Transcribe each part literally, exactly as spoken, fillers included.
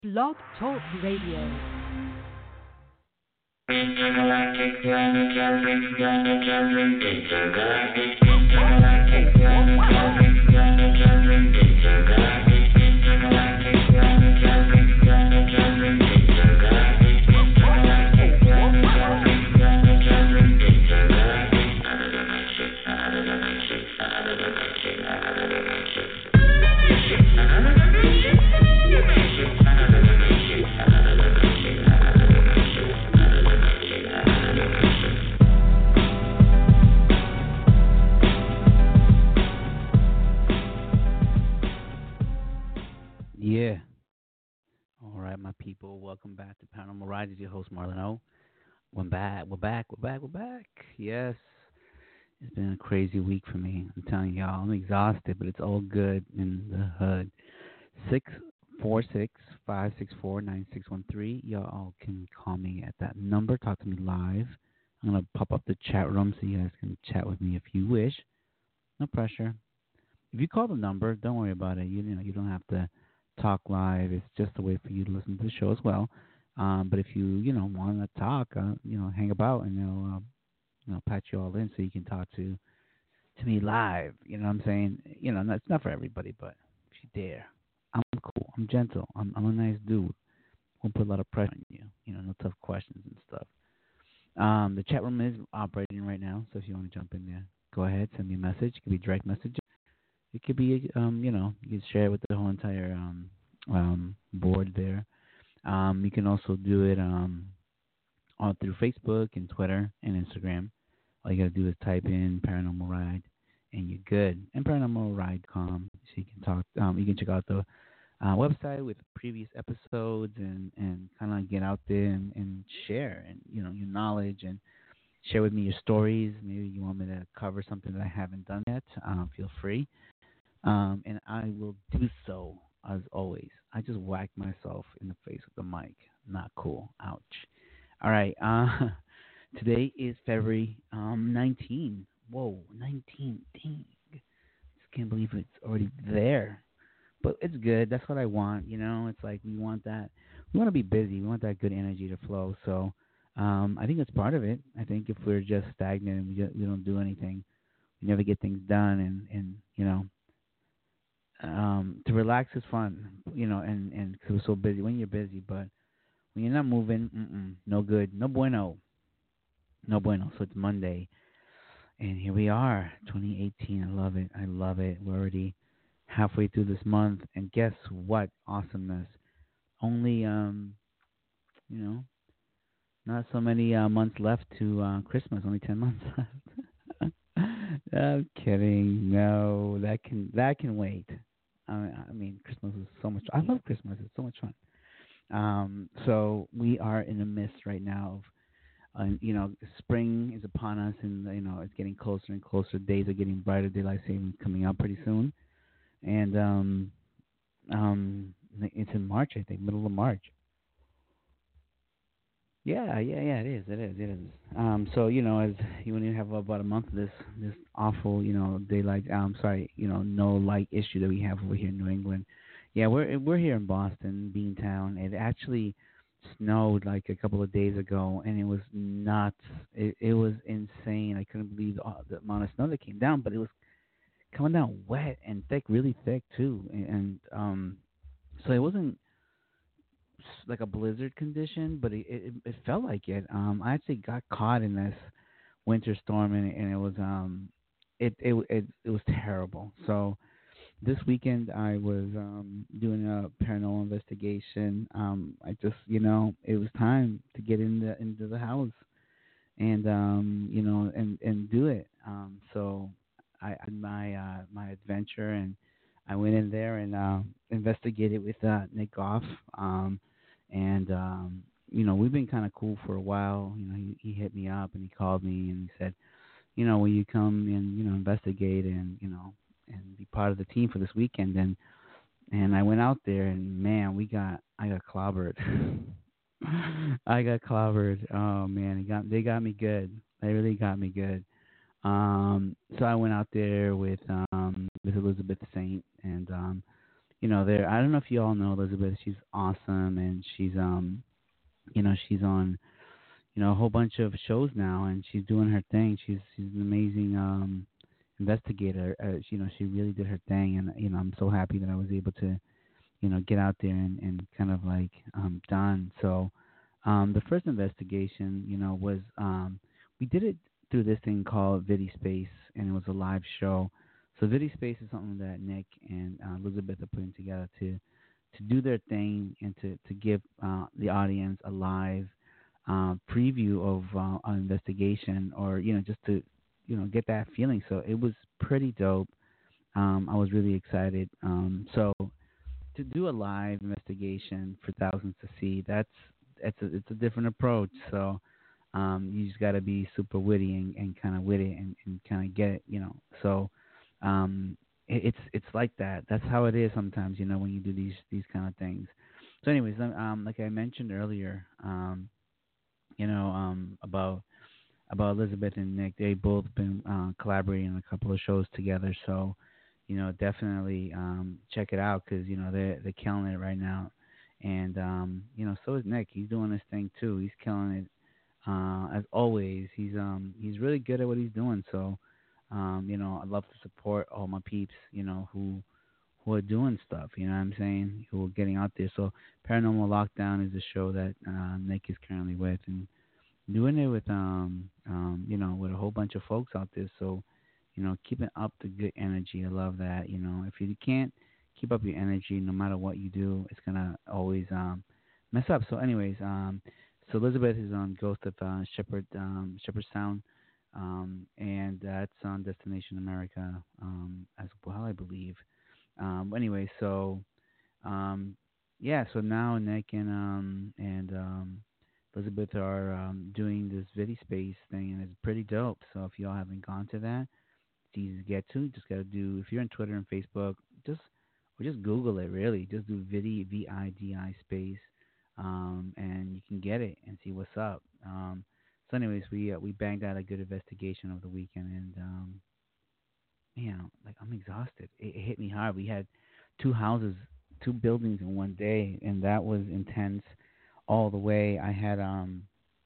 Blog Talk Radio. Yeah. All right, my people. Welcome back to Paranormal Rides. It's your host, Marlon O. We're back. We're back. We're back. We're back. Yes. It's been a crazy week for me. I'm telling y'all, I'm exhausted, but it's all good in the hood. Six four six five six four nine six one three. Y'all can call me at that number. Talk to me live. I'm going to pop up the chat room so you guys can chat with me if you wish. No pressure. If you call the number, don't worry about it. You, you know, you don't have to talk live. It's just a way for you to listen to the show as well. Um, but if you, you know, want to talk, uh, you know, hang about and they'll, uh, you know, patch you all in so you can talk to to me live. You know what I'm saying? You know, it's not for everybody, but if you dare, I'm cool. I'm gentle. I'm, I'm a nice dude. Won't put a lot of pressure on you. You know, no tough questions and stuff. Um, the chat room is operating right now, so if you want to jump in there, go ahead. Send me a message. It could be direct message. It could be, um, you know, you can share it with the whole entire um, um, board there. Um, you can also do it um, on through Facebook and Twitter and Instagram. All you got to do is type in Paranormal Ride, and you're good. And paranormal ride dot com, so you can talk. Um, you can check out the uh, website with previous episodes and, and kind of get out there and, and share and you know your knowledge and share with me your stories. Maybe you want me to cover something that I haven't done yet. Um, feel free. Um, and I will do so, as always. I just whacked myself in the face with the mic. Not cool. Ouch. All right. Uh, today is February um, nineteenth. Whoa, nineteen. Dang. Just can't believe it's already there. But it's good. That's what I want. You know, it's like we want that. We want to be busy. We want that good energy to flow. So um, I think it's part of it. I think if we're just stagnant and we, just, we don't do anything, we never get things done. And, and you know, Um, to relax is fun, you know, and and cause we're so busy when you're busy, but when you're not moving, mm-mm, no good, no bueno, no bueno. So it's Monday, and here we are, twenty eighteen. I love it, I love it. We're already halfway through this month, and guess what? Awesomeness. Only um, you know, not so many uh, months left to uh, Christmas. Only ten months left. I'm kidding. No, that can that can wait. I I mean, Christmas is so much. I love Christmas. It's so much fun. Um, so we are in the midst right now of, uh, you know, spring is upon us, and you know it's getting closer and closer. Days are getting brighter. Daylight savings coming up pretty soon, and um, um, it's in March, I think, middle of March. Yeah, yeah, yeah. It is. It is. It is. Um, so you know, as you only have about a month of this this awful, you know, daylight. Um, sorry, you know, no light issue that we have over here in New England. Yeah, we're we're here in Boston, Beantown. It actually snowed like a couple of days ago, and it was nuts. It it was insane. I couldn't believe the, the amount of snow that came down, but it was coming down wet and thick, really thick too. And, and um, so it wasn't like a blizzard condition, but it, it it felt like it. Um, I actually got caught in this winter storm, and, and it was um, it it it it was terrible. So this weekend I was um doing a paranormal investigation. Um, I just you know it was time to get in the into the house and um you know and and do it. Um, so I I had my uh my adventure and I went in there and uh, investigated with uh, Nick Goff. Um, and um, you know we've been kind of cool for a while. You know he, he hit me up and he called me and he said, you know, will you come and you know investigate and you know and be part of the team for this weekend? And and I went out there and man, we got I got clobbered. I got clobbered. Oh man, they got they got me good. They really got me good. Um, so I went out there with um, with Elizabeth Saint, and um, you know, there. I don't know if you all know Elizabeth. She's awesome, and she's um, you know, she's on you know a whole bunch of shows now, and she's doing her thing. She's she's an amazing um investigator. Uh, she, you know, she really did her thing, and you know, I'm so happy that I was able to you know get out there and and kind of like um done. So um the first investigation, you know, was um we did it through this thing called Vidi Space, and it was a live show. So Vidi Space is something that Nick and uh, Elizabeth are putting together to to do their thing and to to give uh, the audience a live uh, preview of uh, an investigation, or you know, just to you know get that feeling. So it was pretty dope. Um, I was really excited. Um, so to do a live investigation for thousands to see, that's it's a it's a different approach. So um, you just got to be super witty and, and kind of witty and, and kind of get it, you know. So um, it, it's it's like that. That's how it is sometimes, you know, when you do these these kind of things. So, anyways, um, um, like I mentioned earlier, um, you know, um, about about Elizabeth and Nick. They both been uh, collaborating on a couple of shows together. So, you know, definitely um, check it out because you know they're they're killing it right now. And um, you know, so is Nick. He's doing his thing too. He's killing it uh, as always. He's um he's really good at what he's doing. So, um, you know, I love to support all my peeps. You know who who are doing stuff. You know what I'm saying? Who are getting out there. So, Paranormal Lockdown is a show that uh, Nick is currently with, and doing it with um um you know with a whole bunch of folks out there. So you know keeping up the good energy. I love that. You know if you can't keep up your energy, no matter what you do, it's gonna always um mess up. So anyways, um so Elizabeth is on Ghost of uh, Shepherd um Shepherd Sound. Um, and that's on Destination America um, as well, I believe. Um, anyway, so um, yeah, so now Nick and um and um Elizabeth are um doing this Vidi Space thing, and it's pretty dope. So if y'all haven't gone to that, it's easy to get to. Just gotta do if you're on Twitter and Facebook, just or just Google it. Really, just do Vidi V I D I space, um, and you can get it and see what's up. Um, so anyways, we uh, we banged out a good investigation over the weekend, and um, man, like I'm exhausted. It, it hit me hard. We had two houses, two buildings in one day, and that was intense all the way. I had um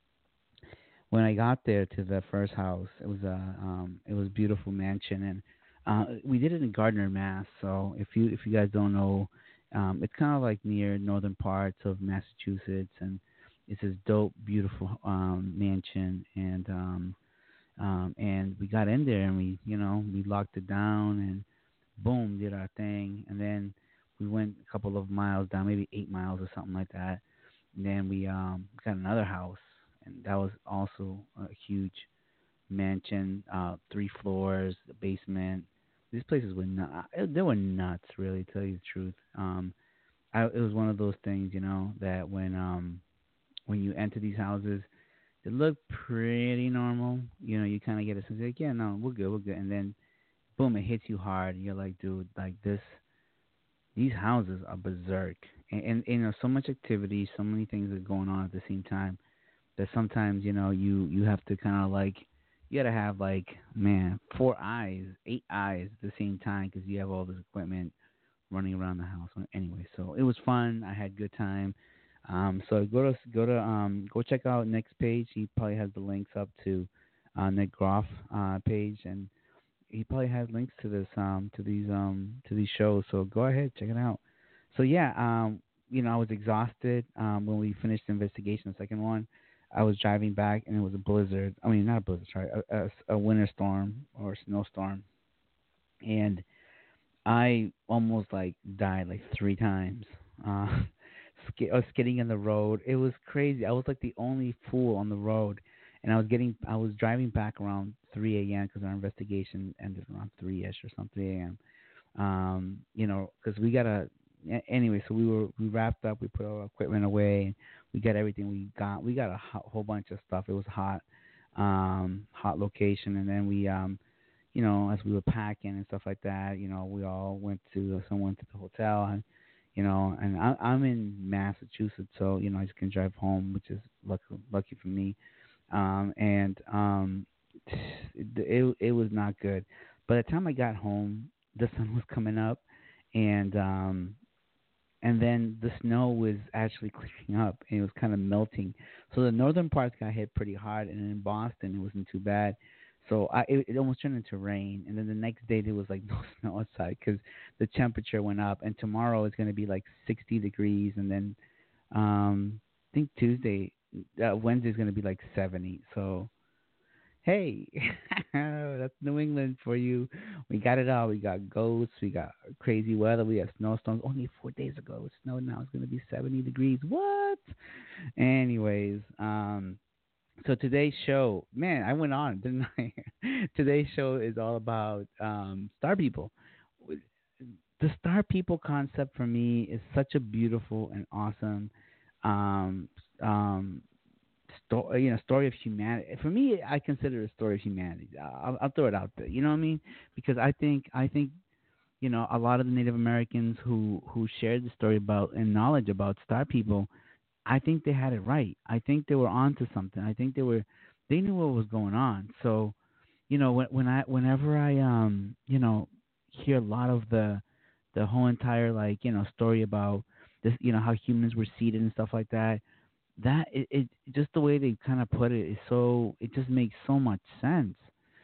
when I got there to the first house, it was a um it was a beautiful mansion, and uh we did it in Gardner, Mass. So if you if you guys don't know, um it's kind of like near northern parts of Massachusetts, and it's this dope, beautiful um mansion, and um um, and we got in there and we, you know, we locked it down and boom, did our thing. And then we went a couple of miles down, maybe eight miles or something like that. And then we um, got another house, and that was also a huge mansion, uh, three floors, the basement. These places were not, they were nuts, really, to tell you the truth. Um, I, it was one of those things, you know, that when um, when you enter these houses, it looked pretty normal. You know, you kind of get a sense like, yeah, no, we're good, we're good. And then, boom, it hits you hard. And you're like, dude, like this, these houses are berserk. And, and, you know, so much activity, so many things are going on at the same time that sometimes, you know, you, you have to kind of like, you got to have like, man, four eyes, eight eyes at the same time because you have all this equipment running around the house. Anyway, so it was fun. I had a good time. Um, so go to go to um, go check out Nick's page. He probably has the links up to uh, Nick Groff uh, page, and he probably has links to this um, to these um, to these shows. So go ahead, check it out. So yeah, um, you know, I was exhausted um, when we finished the investigation. The second one, I was driving back, and it was a blizzard. I mean, not a blizzard, sorry, a, a, a winter storm or a snowstorm, and I almost like died like three times. Uh, sk- I was skidding in the road. It was crazy. I was like the only fool on the road, and I was getting. I was driving back around three a m because our investigation ended around three ish or something a m. Um, you know, because we gotta. a- Anyway, so we were we wrapped up. We put our equipment away. We got everything we got. We got a ho- whole bunch of stuff. It was hot, um, hot location, and then we um you know, as we were packing and stuff like that, you know, we all went to someone to the hotel, and you know, and I, I'm in Massachusetts, so you know, I just can drive home, which is lucky, lucky for me. Um, and um, it, it it was not good. By the time I got home, the sun was coming up, and um, and then the snow was actually clearing up, and it was kind of melting. So the northern parts got hit pretty hard, and in Boston it wasn't too bad. So I it, it almost turned into rain, and then the next day there was like no snow outside because the temperature went up. And tomorrow it's going to be like sixty degrees, and then um, I think Tuesday, uh, Wednesday's going to be like seventy. So hey, that's New England for you. We got it all. We got ghosts. We got crazy weather. We have snowstorms. Only four days ago it snowed. Now it's going to be seventy degrees. What? Anyways, um, so today's show, man, I went on, didn't I? Today's show is all about um, star people. The star people concept for me is such a beautiful and awesome um, um, story, you know, story of humanity. For me, I consider it a story of humanity. I'll, I'll throw it out there. You know what I mean? Because I think I think you know a lot of the Native Americans who who shared the story about and knowledge about star people, I think they had it right. I think they were onto something. I think they were they knew what was going on. So you know when when I whenever I um you know hear a lot of the the whole entire like you know story about this you know how humans were seeded and stuff like that, that it, it just the way they kind of put it is so it just makes so much sense.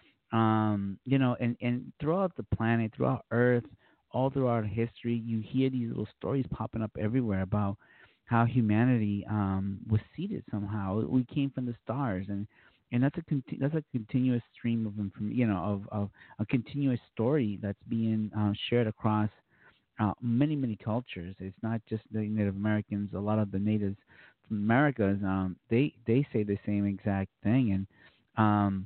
Um, you know, and and throughout the planet, throughout Earth, all throughout history, you hear these little stories popping up everywhere about how humanity um was seeded somehow. We came from the stars, and and that's a conti- that's a continuous stream of information, you know, of of a continuous story that's being uh, shared across uh, many many cultures. It's not just the Native Americans. A lot of the natives from Americas, um, they they say the same exact thing, and um,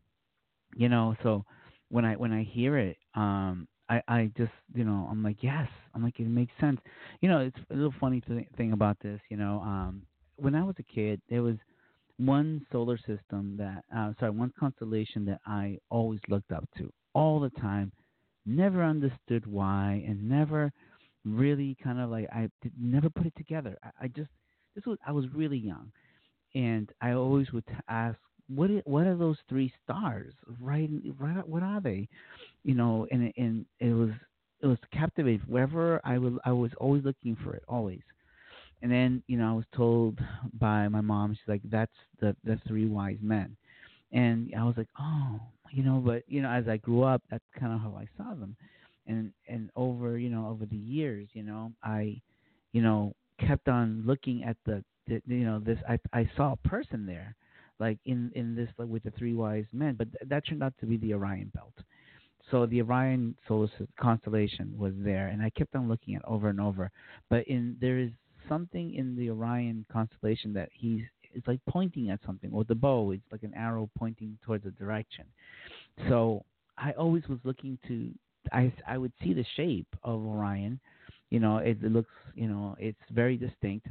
you know, so when I when I hear it, um, I I just you know I'm like yes, I'm like it makes sense. You know, it's a little funny th- thing about this. You know, um, when I was a kid, there was one solar system that uh, sorry one constellation that I always looked up to all the time, never understood why, and never really kind of like I did, never put it together. I, I just this was I was really young, and I always would t- ask, what i- what are those three stars? Right, right, what are they? You know, and it- and it was it was captivating. Wherever I was, I was always looking for it, always. And then you know, I was told by my mom, she's like, that's the the three wise men. And I was like, oh, you know, but you know, as I grew up, that's kind of how I saw them, and and over you know over the years, you know, I, you know, kept on looking at the, the you know this I I saw a person there, like in in this like with the three wise men, but th- that turned out to be the Orion Belt. So the Orion solar sys- constellation was there, and I kept on looking at over and over. But in there is something in the Orion constellation that he's it's like pointing at something, or the bow is like an arrow pointing towards a direction. So I always was looking to I I would see the shape of Orion. You know, it, it looks you know it's very distinct,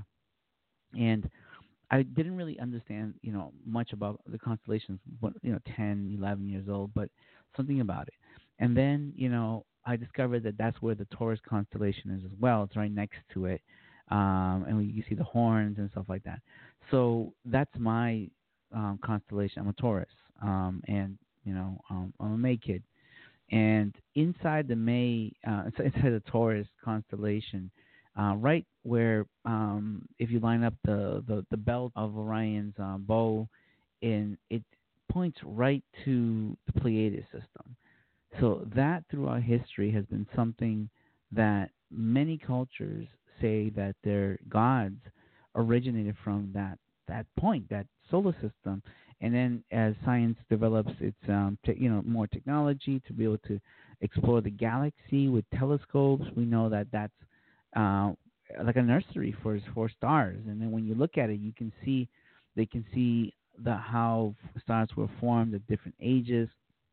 and I didn't really understand, you know, much about the constellations, but, you know, ten, eleven years old, but something about it. And then, you know, I discovered that that's where the Taurus constellation is as well. It's right next to it. Um, and you see the horns and stuff like that. So that's my um, constellation. I'm a Taurus. Um, and, you know, um, I'm a May kid. And inside the May, uh, inside the Taurus constellation, uh, right where um, if you line up the, the, the belt of Orion's uh, bow, in it points right to the Pleiades system. So that throughout history has been something that many cultures say that their gods originated from that that point, that solar system. And then as science develops its um, te- you know more technology to be able to explore the galaxy with telescopes, we know that that's uh, like a nursery for for stars. And then when you look at it, you can see they can see the how stars were formed at different ages.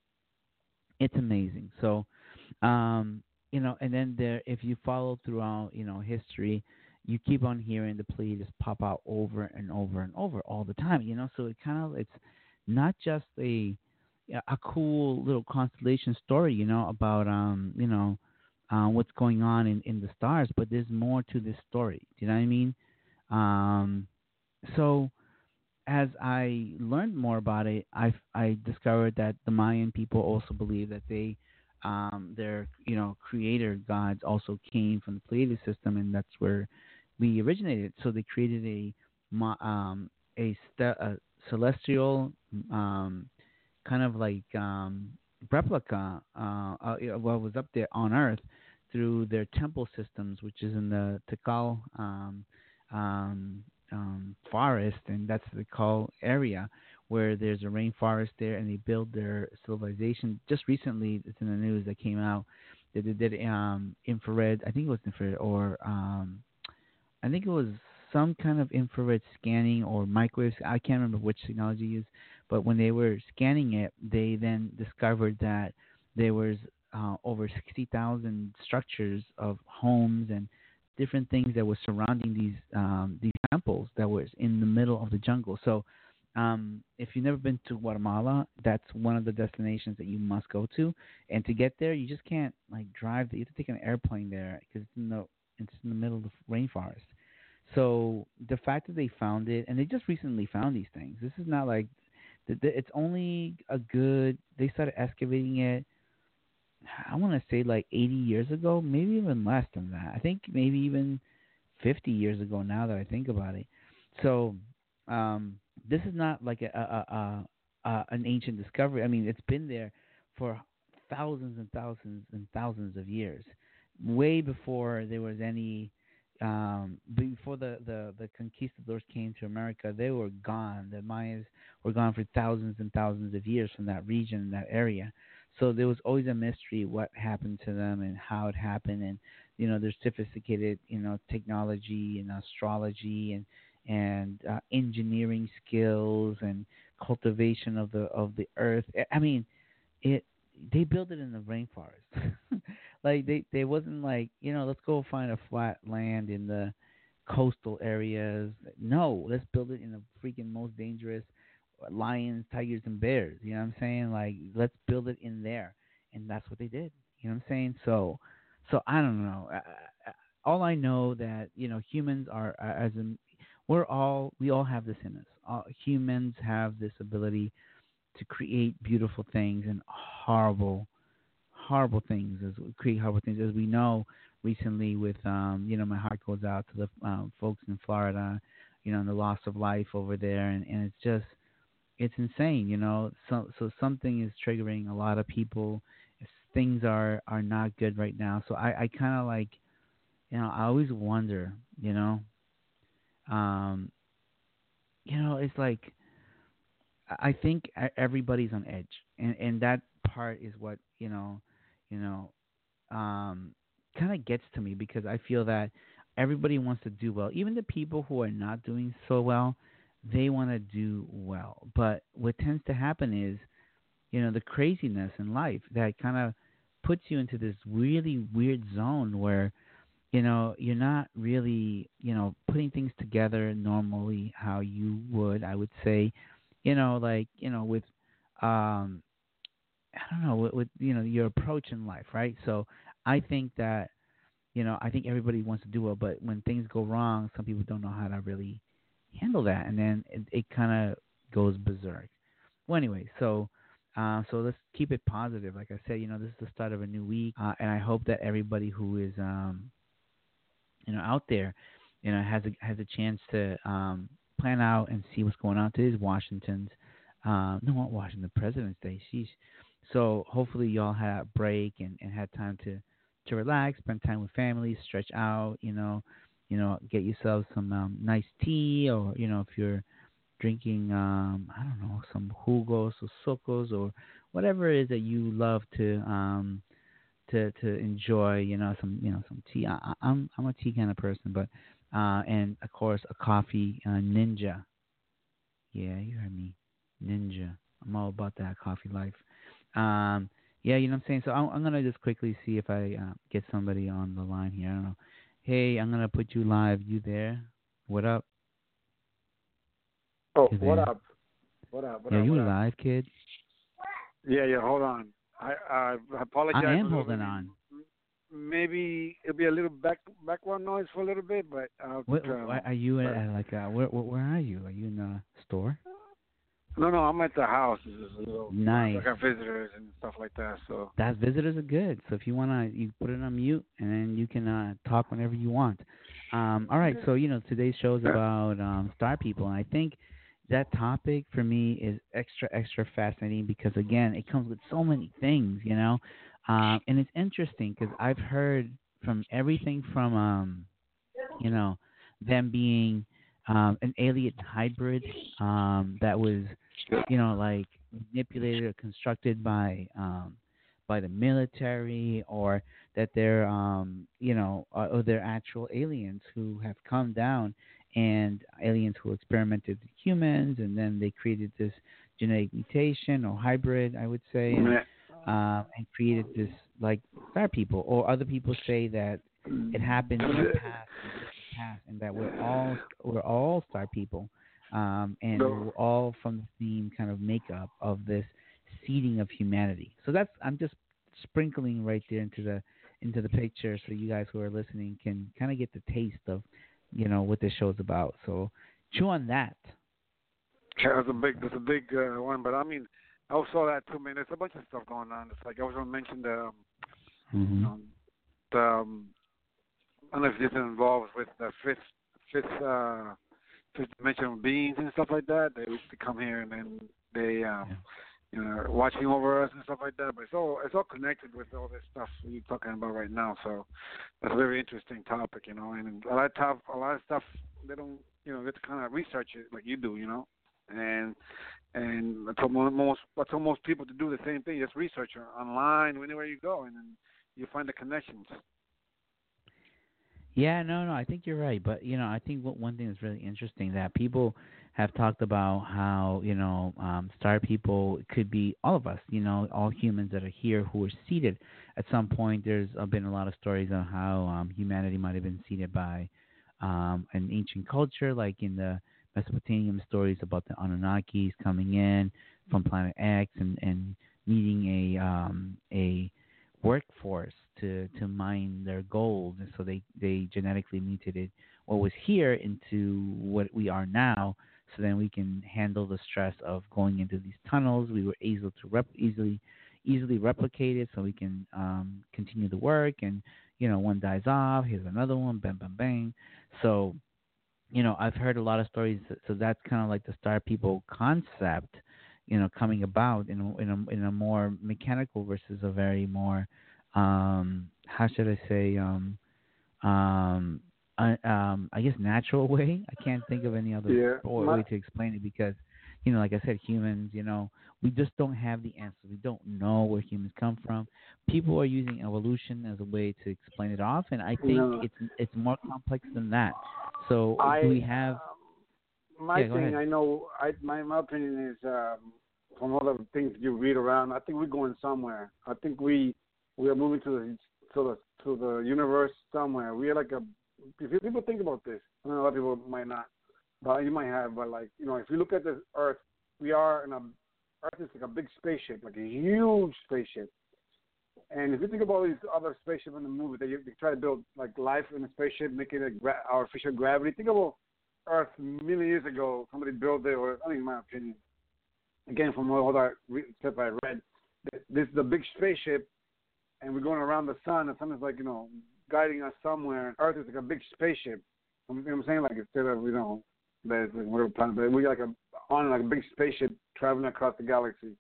It's amazing. So, um, you know, and then there, if you follow throughout, you know, history, you keep on hearing the Pleiades pop out over and over and over all the time. You know, so it kind of it's not just a a cool little constellation story, you know, about um, you know, uh, what's going on in in the stars, but there's more to this story. Do you know what I mean? Um, so as I learned more about it, I I discovered that the Mayan people also believe that they um, their you know creator gods also came from the Pleiadian system, and that's where we originated. So they created a mo- um, a, st- a celestial um, kind of like um, replica uh, uh, you know, what was up there on Earth through their temple systems, which is in the Tikal um, um, um, forest, and that's the Tikal area where there's a rainforest there, and they build their civilization. Just recently, it's in the news that came out that they did um, infrared. I think it was infrared or um, I think it was some kind of infrared scanning or microwave. I can't remember which technology used, but when they were scanning it, they then discovered that there was uh, over sixty thousand structures of homes and different things that were surrounding these um, these temples that was in the middle of the jungle. So, um, if you've never been to Guatemala, that's one of the destinations that you must go to. And to get there, you just can't like drive. You have to take an airplane there because it's in the it's in the middle of the rainforest. So the fact that they found it, and they just recently found these things. This is not like the, the, it's only a good. They started excavating it. I want to say like eighty years ago, maybe even less than that. I think maybe even fifty years ago. Now that I think about it, so um, this is not like a, a, a, a an ancient discovery. I mean, it's been there for thousands and thousands and thousands of years, way before there was any um, before the, the, the conquistadors came to America. They were gone. The Mayas were gone for thousands and thousands of years from that region, that area. So there was always a mystery what happened to them and how it happened. And you know, there's sophisticated you know technology and astrology and and uh, engineering skills and cultivation of the of the earth. I mean, it they built it in the rainforest. Like they they wasn't like you know let's go find a flat land in the coastal areas. No, let's build it in the freaking most dangerous lions, tigers, and bears. You know what I'm saying? Like let's build it in there, and that's what they did. You know what I'm saying? So so I don't know. I, I, all I know that you know humans are are- as in we're all we all have this in us. All, humans have this ability to create beautiful things and horrible, horrible things. As we create horrible things, as we know recently with, um, you know, my heart goes out to the um, folks in Florida, you know, and the loss of life over there, and, and it's just, it's insane, you know. So, so something is triggering a lot of people. Things are are not good right now. So I, I kind of like, you know, I always wonder, you know, um, you know, it's like I think e- everybody's on edge, and and that part is what you know, you know, um, kind of gets to me because I feel that everybody wants to do well, even the people who are not doing so well, they want to do well. But what tends to happen is, you know, the craziness in life that kind of puts you into this really weird zone where you know you're not really you know putting things together normally how you would I would say you know like you know with um I don't know with, with you know your approach in life, right? So I think that you know I think everybody wants to do well, but when things go wrong some people don't know how to really handle that, and then it, it kind of goes berserk. Well, anyway, so uh, so let's keep it positive. Like I said, you know, this is the start of a new week, uh, and I hope that everybody who is um, you know, out there, you know, has a has a chance to um, plan out and see what's going on. Today's Washington's, uh, no, not Washington, President's Day. Sheesh. So hopefully y'all had a break and, and had time to, to relax, spend time with family, stretch out, you know, you know, get yourself some um, nice tea, or you know, if you're drinking, um, I don't know, some jugos or sucos or whatever it is that you love to um, to to enjoy, you know, some you know some tea. I, I- I'm I'm a tea kind of person, but uh, and of course a coffee, uh, Ninja. Yeah, you heard me, Ninja. I'm all about that coffee life. Um, yeah, you know what I'm saying. So I'm, I'm gonna just quickly see if I uh, get somebody on the line here. I don't know. Hey, I'm gonna put you live. You there? What up? Oh, You what there? up? What up? What Yeah, up? you What up? live, kid? Yeah, yeah. Hold on. I I I apologize a am little bit. holding on. Maybe it'll be a little back background noise for a little bit, but I'll What, try what to. are you at? But at like, uh, where, where where are you? Are you in a store? No, no, I'm at the house. It's just a little, I Nice. got visitors and stuff like that. So That visitors are good. So if you wanna, you put it on mute, and then you can uh, talk whenever you want. Um, all right. So you know today's show is about um, star people, and I think that topic for me is extra extra fascinating because again, it comes with so many things, you know, um, and it's interesting because I've heard from everything from um, you know, them being um, an alien hybrid um, that was, you know, like manipulated or constructed by um, by the military, or that they're, um, you know, uh, or they're actual aliens who have come down, and aliens who experimented with humans, and then they created this genetic mutation or hybrid, I would say, and yeah. um, and created this like star people. Or other people say that it happened in the past, in the distant past, and that we're all we're all star people, um, and So, we're all from the same kind of makeup of this seeding of humanity. So that's I'm just sprinkling right there into the into the picture, so you guys who are listening can kind of get the taste of, you know, what this show's about. So chew on that. yeah, that's a big, that's a big uh, one. But I mean, I also saw that too, man. There's a bunch of stuff going on. It's like I was gonna mention the, um, you Hmm. know, the, um, I don't know if this involves with the fifth, fifth, uh, fifth dimensional beings and stuff like that. They, they come here and then they, um, Yeah. you know, watching over us and stuff like that. But it's all, it's all connected with all this stuff you're talking about right now. So that's a very interesting topic, you know. And a lot of top, a lot of stuff they don't, you know, get to kind of research it like you do, you know. And and I told mo- most I told most people to do the same thing. Just research it online, anywhere you go, and then you find the connections. Yeah, no, no, I think you're right. But, you know, I think what one thing that's really interesting that people have talked about how, you know, um, star people could be all of us, you know, all humans that are here who are seeded. At some point, there's uh, been a lot of stories on how um, humanity might have been seeded by um, an ancient culture, like in the Mesopotamian stories about the Anunnakis coming in from Planet X and, and needing a um, a workforce to to mine their gold, and so they they genetically mutated what was here into what we are now, so then we can handle the stress of going into these tunnels. We were able to rep- easily easily replicate it, so we can um, continue the work. And you know, one dies off, here's another one, bang, bang, bang. So you know, I've heard a lot of stories. So that's kind of like the star people concept, you know, coming about in a, in a in a more mechanical versus a very more, um, how should I say, um, um, I, um, I guess natural way. I can't think of any other Yeah, wa- my way to explain it because, you know, like I said, humans, you know, we just don't have the answers. We don't know where humans come from. People are using evolution as a way to explain it off, and I think no, it's it's more complex than that. So, do I we have? um, my Yeah, go thing. ahead. I know. I my my opinion is um, from all the things you read around. I think we're going somewhere. I think we we are moving to the to the to the universe somewhere. We are like a. If people think about this, I know a lot of people might not, but you might have. But like you know, if you look at this Earth, we are in a Earth is like a big spaceship, like a huge spaceship. And if you think about all these other spaceships in the movie, they, they try to build like life in a spaceship, making it gra- artificial gravity. Think about Earth a million years ago. Somebody built it, or I mean, in my opinion, again from all that re- stuff I read, th- this is a big spaceship, and we're going around the sun. The sun is like you know guiding us somewhere. Earth is like a big spaceship. You know what I'm saying? Like instead of you know, there's like whatever planet, but we're like a on like a big spaceship traveling across the galaxy.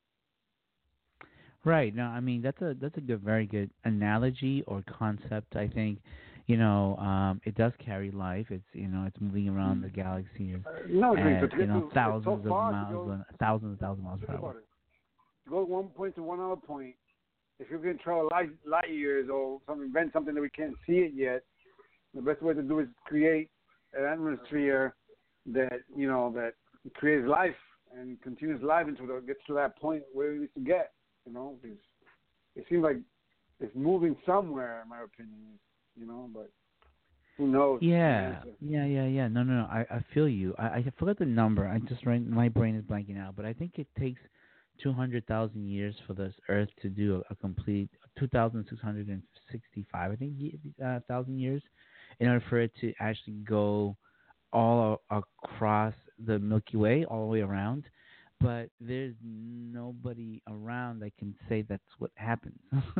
Right. No, I mean that's a that's a good, very good analogy or concept. I think, you know, um, it does carry life. It's you know, it's moving around the galaxy Uh, no, Green. So at to you get know to it's so thousands of far to miles, go. an- thousands and thousands of miles per Think hour. about it. To go one point to one other point, if you can travel light light years or some invent something that we can't see it yet, the best way to do is create an atmosphere that you know that creates life and continues life until it gets to that point where it needs to get. You know, because it seems like it's moving somewhere, in my opinion. You know, but who knows the Yeah, answer? yeah, yeah, yeah. No, no, no. I, I feel you. I, I forgot the number. I just right, my brain is blanking out. But I think it takes two hundred thousand years for this Earth to do a, a complete two thousand six hundred and sixty-five. I think ye- uh, thousand years in order for it to actually go all a- across the Milky Way, all the way around. but there's nobody around that can say that's what happens.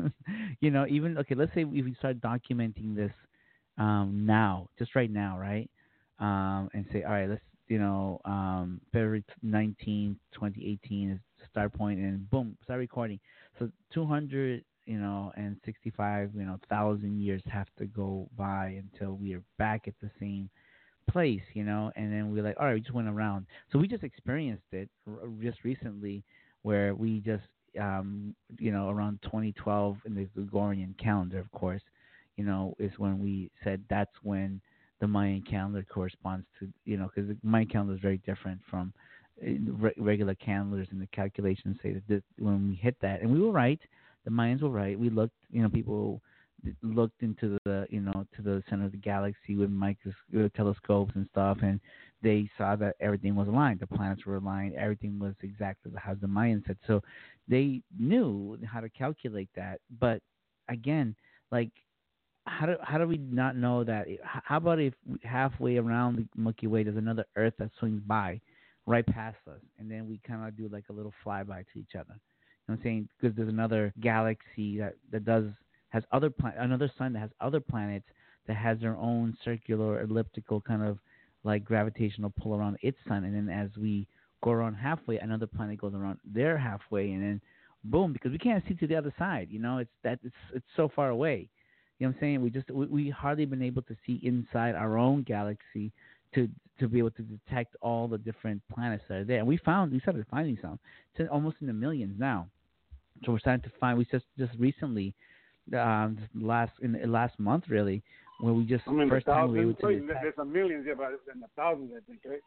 You know, even okay, let's say if we start documenting this um, now, just right now, right? Um, and say, all right, let's, you know, um, February nineteenth, twenty eighteen is the start point, and boom, start recording. So two hundred, you know, and sixty-five, you know, thousand years have to go by until we are back at the same place, you know, and then we're like, all right, we just went around. So we just experienced it r- just recently, where we just, um, you know, around twenty twelve in the Gregorian calendar, of course, you know, is when we said that's when the Mayan calendar corresponds to, you know, because the Mayan calendar is very different from uh, re- regular calendars, and the calculations say that this, when we hit that, and we were right, the Mayans were right. We looked, you know, people looked into the, you know, to the center of the galaxy with micros- uh, telescopes and stuff, and they saw that everything was aligned. The planets were aligned. Everything was exactly how the Mayans said. So they knew how to calculate that. But again, like, how do how do we not know that? How about if halfway around the Milky Way there's another Earth that swings by, right past us, and then we kind of do like a little flyby to each other? You know what I'm saying? Because there's another galaxy that, that does has other plan- another sun that has other planets that has their own circular elliptical kind of like gravitational pull around its sun, and then as we go around halfway, another planet goes around their halfway, and then boom, because we can't see to the other side. You know, it's that it's it's so far away. You know what I'm saying? We just we, we hardly been able to see inside our own galaxy to to be able to detect all the different planets that are there. And we found we started finding some. It's almost in the millions now. So we're starting to find. We just just recently, um, last in the last month really, where we just I mean, first time we were able to there's detect. a millions, yeah, but it's in the thousands, I think, right?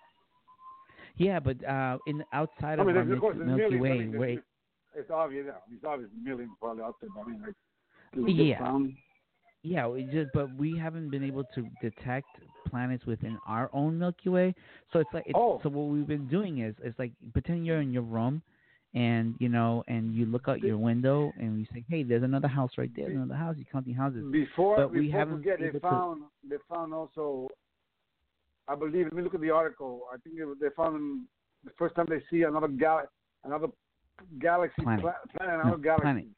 Yeah, but uh, in outside I mean, of our there's, of course, Milky, there's Milky millions. Way, I mean, where it's, it's obvious, yeah. It's obvious millions probably out there, but I mean, like, yeah. found. Yeah, we just but we haven't been able to detect planets within our own Milky Way. So it's like it's, Oh. so what we've been doing is it's like pretend you're in your room, and you know, and you look out your window and you say, hey, there's another house right there, there's another house. You're counting houses. Before, but we before haven't forget, been they able found they found also, I believe. Let me look at the article. I think they, they found the first time they see another gal another galaxy Planet. Pla- planet, another No, galaxy. planet.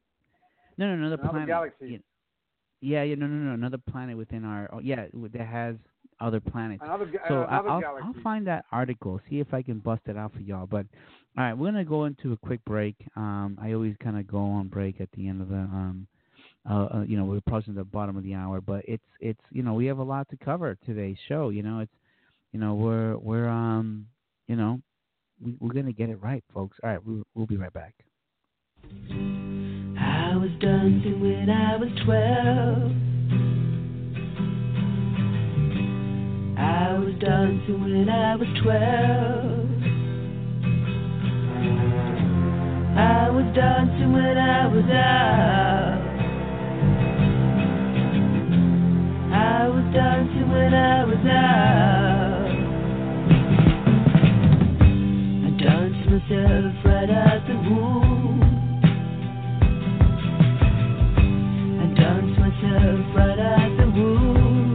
No, no, another, another planet. galaxy. Yeah, yeah, no, no, no, another planet within our. Oh, yeah, that has other planets. Another, ga- So another I'll galaxy. I'll find that article, see if I can bust it out for y'all. But all right, we're gonna go into a quick break. Um, I always kind of go on break at the end of the um, uh, uh, you know, we're approaching the bottom of the hour, but it's it's you know we have a lot to cover today's show. You know, it's you know we're we're um you know we, we're gonna get it right, folks. All right, we'll we'll be right back. I was dancing when I was twelve. I was dancing when I was twelve. I was dancing when I was out. I was dancing when I was out. I danced myself right out the womb. I danced myself right out the womb.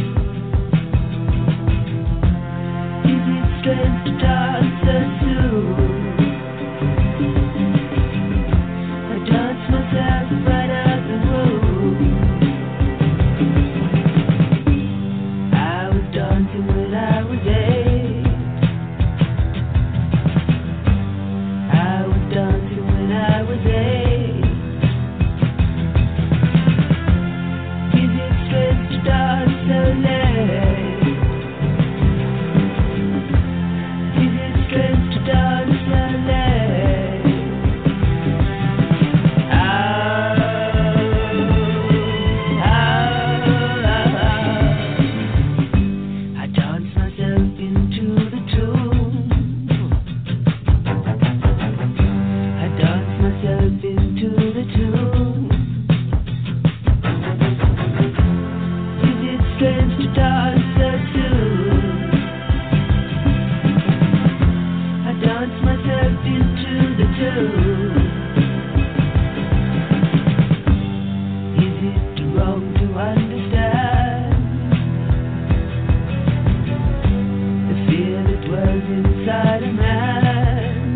Is it strange to dance so soon? I danced myself right out the womb. I was dancing when I was eight. I was dancing when I was eight. Is it strange to dance so late? Is it strange to dance so late? Ah, ah, ah. I dance myself into the tune. I dance myself into the tune. Is it strange to dance so soon? I dance myself into the tune. Is it wrong to understand the fear that was inside a man?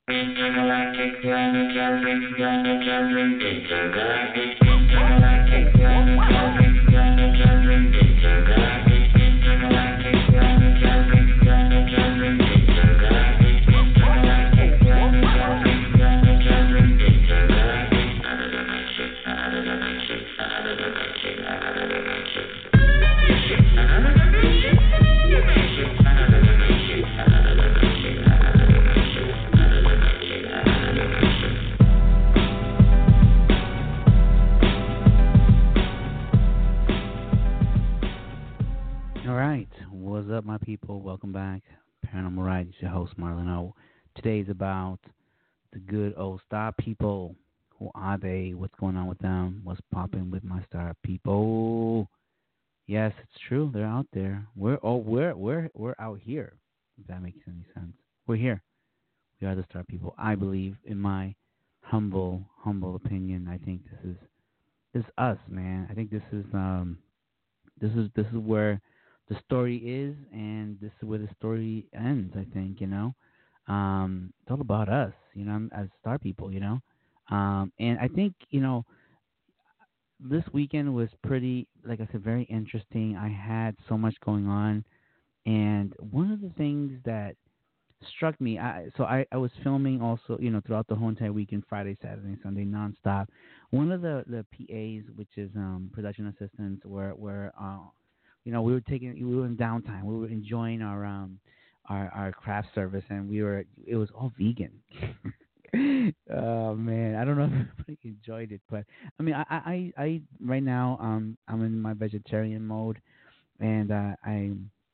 All right, what's up, my people? Welcome back. Paranormal Ride, it's your host, Marlon O. Today is about the good old star people. Who are they? What's going on with them? What's popping with my star people? Yes, it's true. They're out there. We're oh, we're we're we're out here. If that makes any sense, we're here. We are the star people. I believe, in my humble humble opinion, I think this is this is us, man. I think this is um this is this is where the story is, and this is where the story ends. I think you know, um, it's all about us, you know, as star people, you know, um, and I think you know this weekend was pretty, like I said, very interesting. I had so much going on, and one of the things that struck me, I, so I, I was filming also, you know, throughout the whole entire weekend, Friday, Saturday, and Sunday, nonstop. One of the, the P As, which is um, production assistants, were were uh, you know, we were taking, we were in downtime, we were enjoying our um our our craft service, and we were, it was all vegan. Oh man, I don't know if everybody enjoyed it, but I mean, I I, I right now um I'm in my vegetarian mode, and uh, I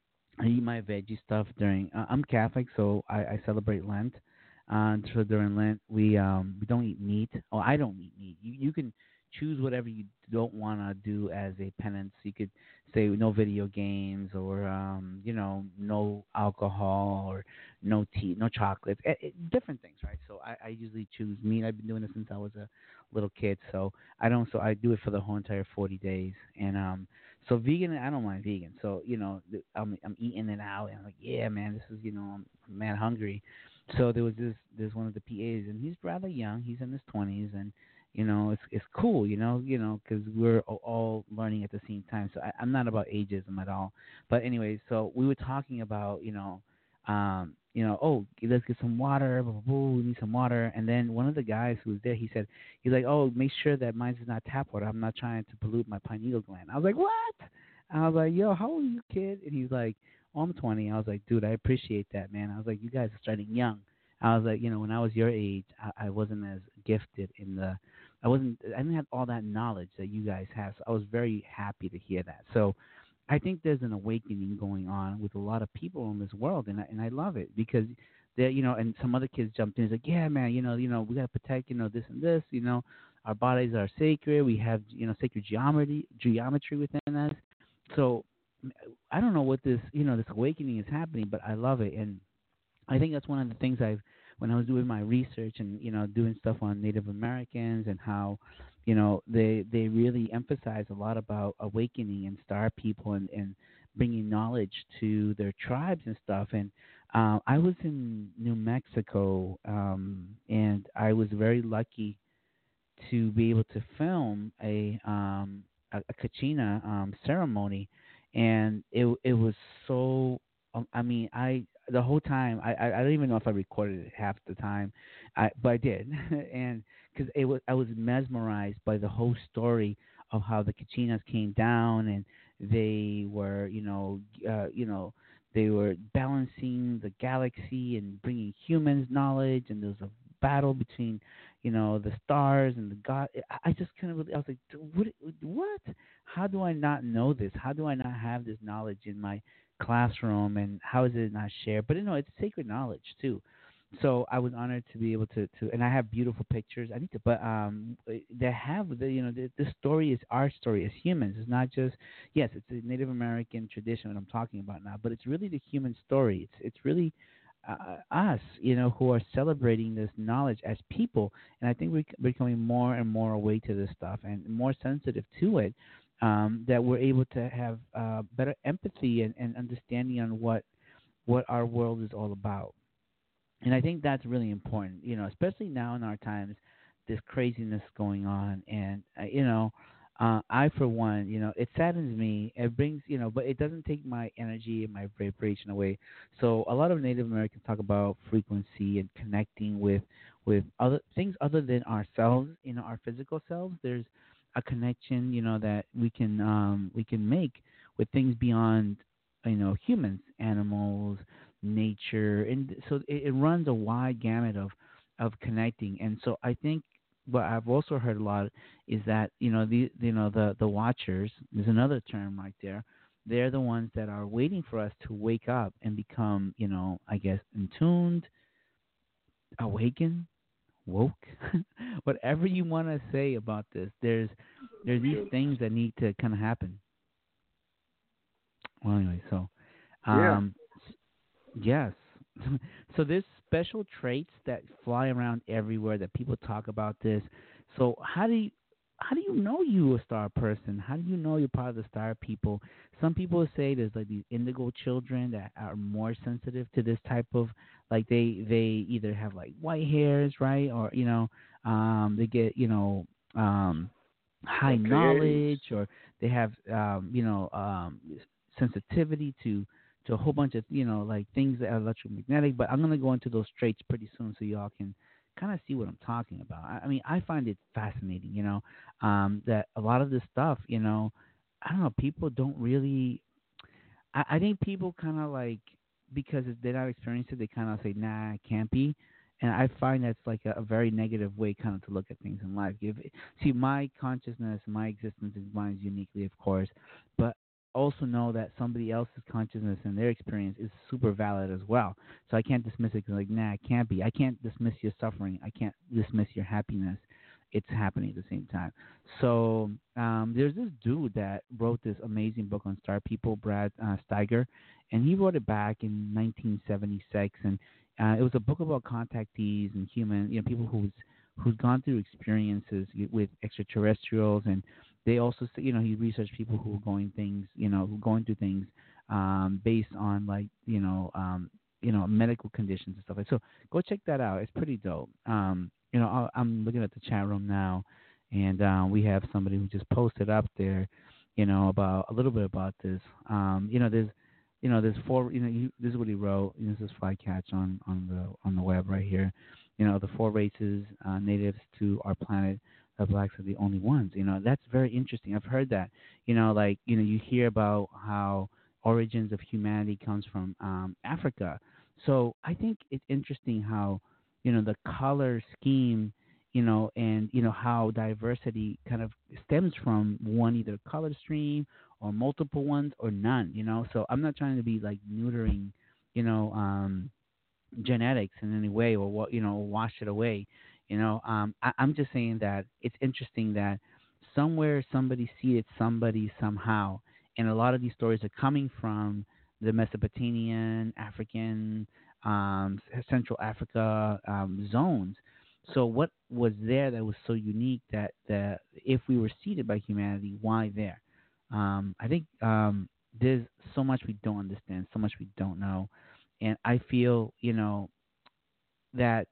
I eat my veggie stuff during. Uh, I'm Catholic, so I, I celebrate Lent. Uh, so during Lent, we um we don't eat meat. Oh, I don't eat meat. You you can choose whatever you don't want to do as a penance. You could say no video games, or um you know, no alcohol, or no tea, no chocolates, eh, eh, different things, right? So I, I usually choose meat. I've been doing this since I was a little kid, so I don't. So I do it for the whole entire forty days, and um so vegan, I don't mind vegan. So you know, th- I'm I'm eating it out, and I'm like, yeah, man, this is, you know, I'm mad hungry. So there was this there's one of the P As, and he's rather young. He's in his twenties, and you know, it's it's cool, you know, you know, because we're a- all learning at the same time. So I, I'm not about ageism at all. But anyway, so we were talking about, you know, um, you know, oh, let's get some water. Blah, blah, blah, we need some water. And then one of the guys who was there, he said, he's like, oh, make sure that mine's not tap water. I'm not trying to pollute my pineal gland. I was like, what? I was like, yo, how old are you, kid? And he's like, oh, I'm twenty. I was like, dude, I appreciate that, man. I was like, you guys are starting young. I was like, you know, when I was your age, I, I wasn't as gifted in the, I wasn't, I didn't have all that knowledge that you guys have. So I was very happy to hear that. So I think there's an awakening going on with a lot of people in this world, and I, and I love it because they, you know, and some other kids jumped in and said, yeah, man, you know, you know, we got to protect, you know, this and this, you know, our bodies are sacred. We have, you know, sacred geometry, geometry within us. So I don't know what this, you know, this awakening is happening, but I love it. And I think that's one of the things I've, when I was doing my research and, you know, doing stuff on Native Americans and how, you know, they they really emphasize a lot about awakening and star people, and, and bringing knowledge to their tribes and stuff. And uh, I was in New Mexico, um, and I was very lucky to be able to film a um, a, a Kachina um, ceremony, and it it was so. Um, I mean, I the whole time I, I I don't even know if I recorded it half the time, I but I did, and because it was I was mesmerized by the whole story of how the Kachinas came down, and they were, you know, uh, you know, they were balancing the galaxy and bringing humans knowledge, and there was a battle between, you know, the stars and the god. I I just kind of, I was like, what? What? How do I not know this? How do I not have this knowledge in my classroom? And how is it not shared? But you know, it's sacred knowledge too. So I was honored to be able to, to and I have beautiful pictures. I need to, but um, they have the, you know, the, this story is our story as humans. It's not just, yes, it's a Native American tradition that I'm talking about now, but it's really the human story. It's it's really uh, us, you know, who are celebrating this knowledge as people. And I think we're becoming more and more awake to this stuff and more sensitive to it, um, that we're able to have uh, better empathy and, and understanding on what what our world is all about. And I think that's really important, you know, especially now in our times, this craziness going on, and uh, you know, uh, I for one, you know, it saddens me. It brings, you know, but it doesn't take my energy and my vibration away. So a lot of Native Americans talk about frequency and connecting with with other things other than ourselves, you know, our physical selves. There's a connection, you know, that we can um, we can make with things beyond, you know, humans, animals, nature, and so it, it runs a wide gamut of of connecting. And so I think what I've also heard a lot is that, you know, the you know the the watchers, there's another term right there. They're the ones that are waiting for us to wake up and become, you know, I guess, in tuned, awakened, woke, whatever you want to say about this. There's there's these things that need to kind of happen. Well, anyway, so Yeah. um, yes. So there's special traits that fly around everywhere that people talk about this. So how do you how do you know you a star person? How do you know you're part of the star people? Some people say there's like these indigo children that are more sensitive to this type of, like, they they either have like white hairs, right? Or, you know, um they get, you know, um high Okay. knowledge, or they have, um you know, um sensitivity to to a whole bunch of, you know, like things that are electromagnetic. But I'm going to go into those traits pretty soon so y'all can kind of see what I'm talking about. I, I mean, I find it fascinating, you know, um, that a lot of this stuff, you know, I don't know, people don't really. I, I think people kind of like, because they're not experienced it, they kind of say, nah, it can't be. And I find that's like a, a very negative way kind of to look at things in life. If, see, my consciousness, my existence is mine uniquely, of course, but also know that somebody else's consciousness and their experience is super valid as well. So I can't dismiss it 'cause, like, nah, it can't be. I can't dismiss your suffering. I can't dismiss your happiness. It's happening at the same time. So um, there's this dude that wrote this amazing book on star people, Brad uh, Steiger, and he wrote it back in nineteen seventy-six, and uh, it was a book about contactees and human, you know, people who's who's gone through experiences with extraterrestrials, and they also, say, you know, he researched people who are going things, you know, who are going through things um, based on, like, you know, um, you know, medical conditions and stuff like. So go check that out. It's pretty dope. Um, you know, I'll, I'm looking at the chat room now, and uh, we have somebody who just posted up there, you know, about a little bit about this. Um, you know, there's, you know, there's four. You know, he, this is what he wrote. You know, this is Flycatch on on the on the web right here. You know, the four races uh, natives to our planet. The blacks are the only ones. You know, that's very interesting. I've heard that. You know, like, you know, you hear about how origins of humanity comes from um, Africa. So I think it's interesting how, you know, the color scheme, you know, and, you know, how diversity kind of stems from one, either color stream or multiple ones or none, you know. So I'm not trying to be like neutering, you know, um, genetics in any way, or what, you know, wash it away. You know, um, I, I'm just saying that it's interesting that somewhere somebody seeded somebody somehow, and a lot of these stories are coming from the Mesopotamian, African, um, Central Africa um, zones. So what was there that was so unique that that if we were seeded by humanity, why there? Um, I think um, there's so much we don't understand, so much we don't know, and I feel, you know, that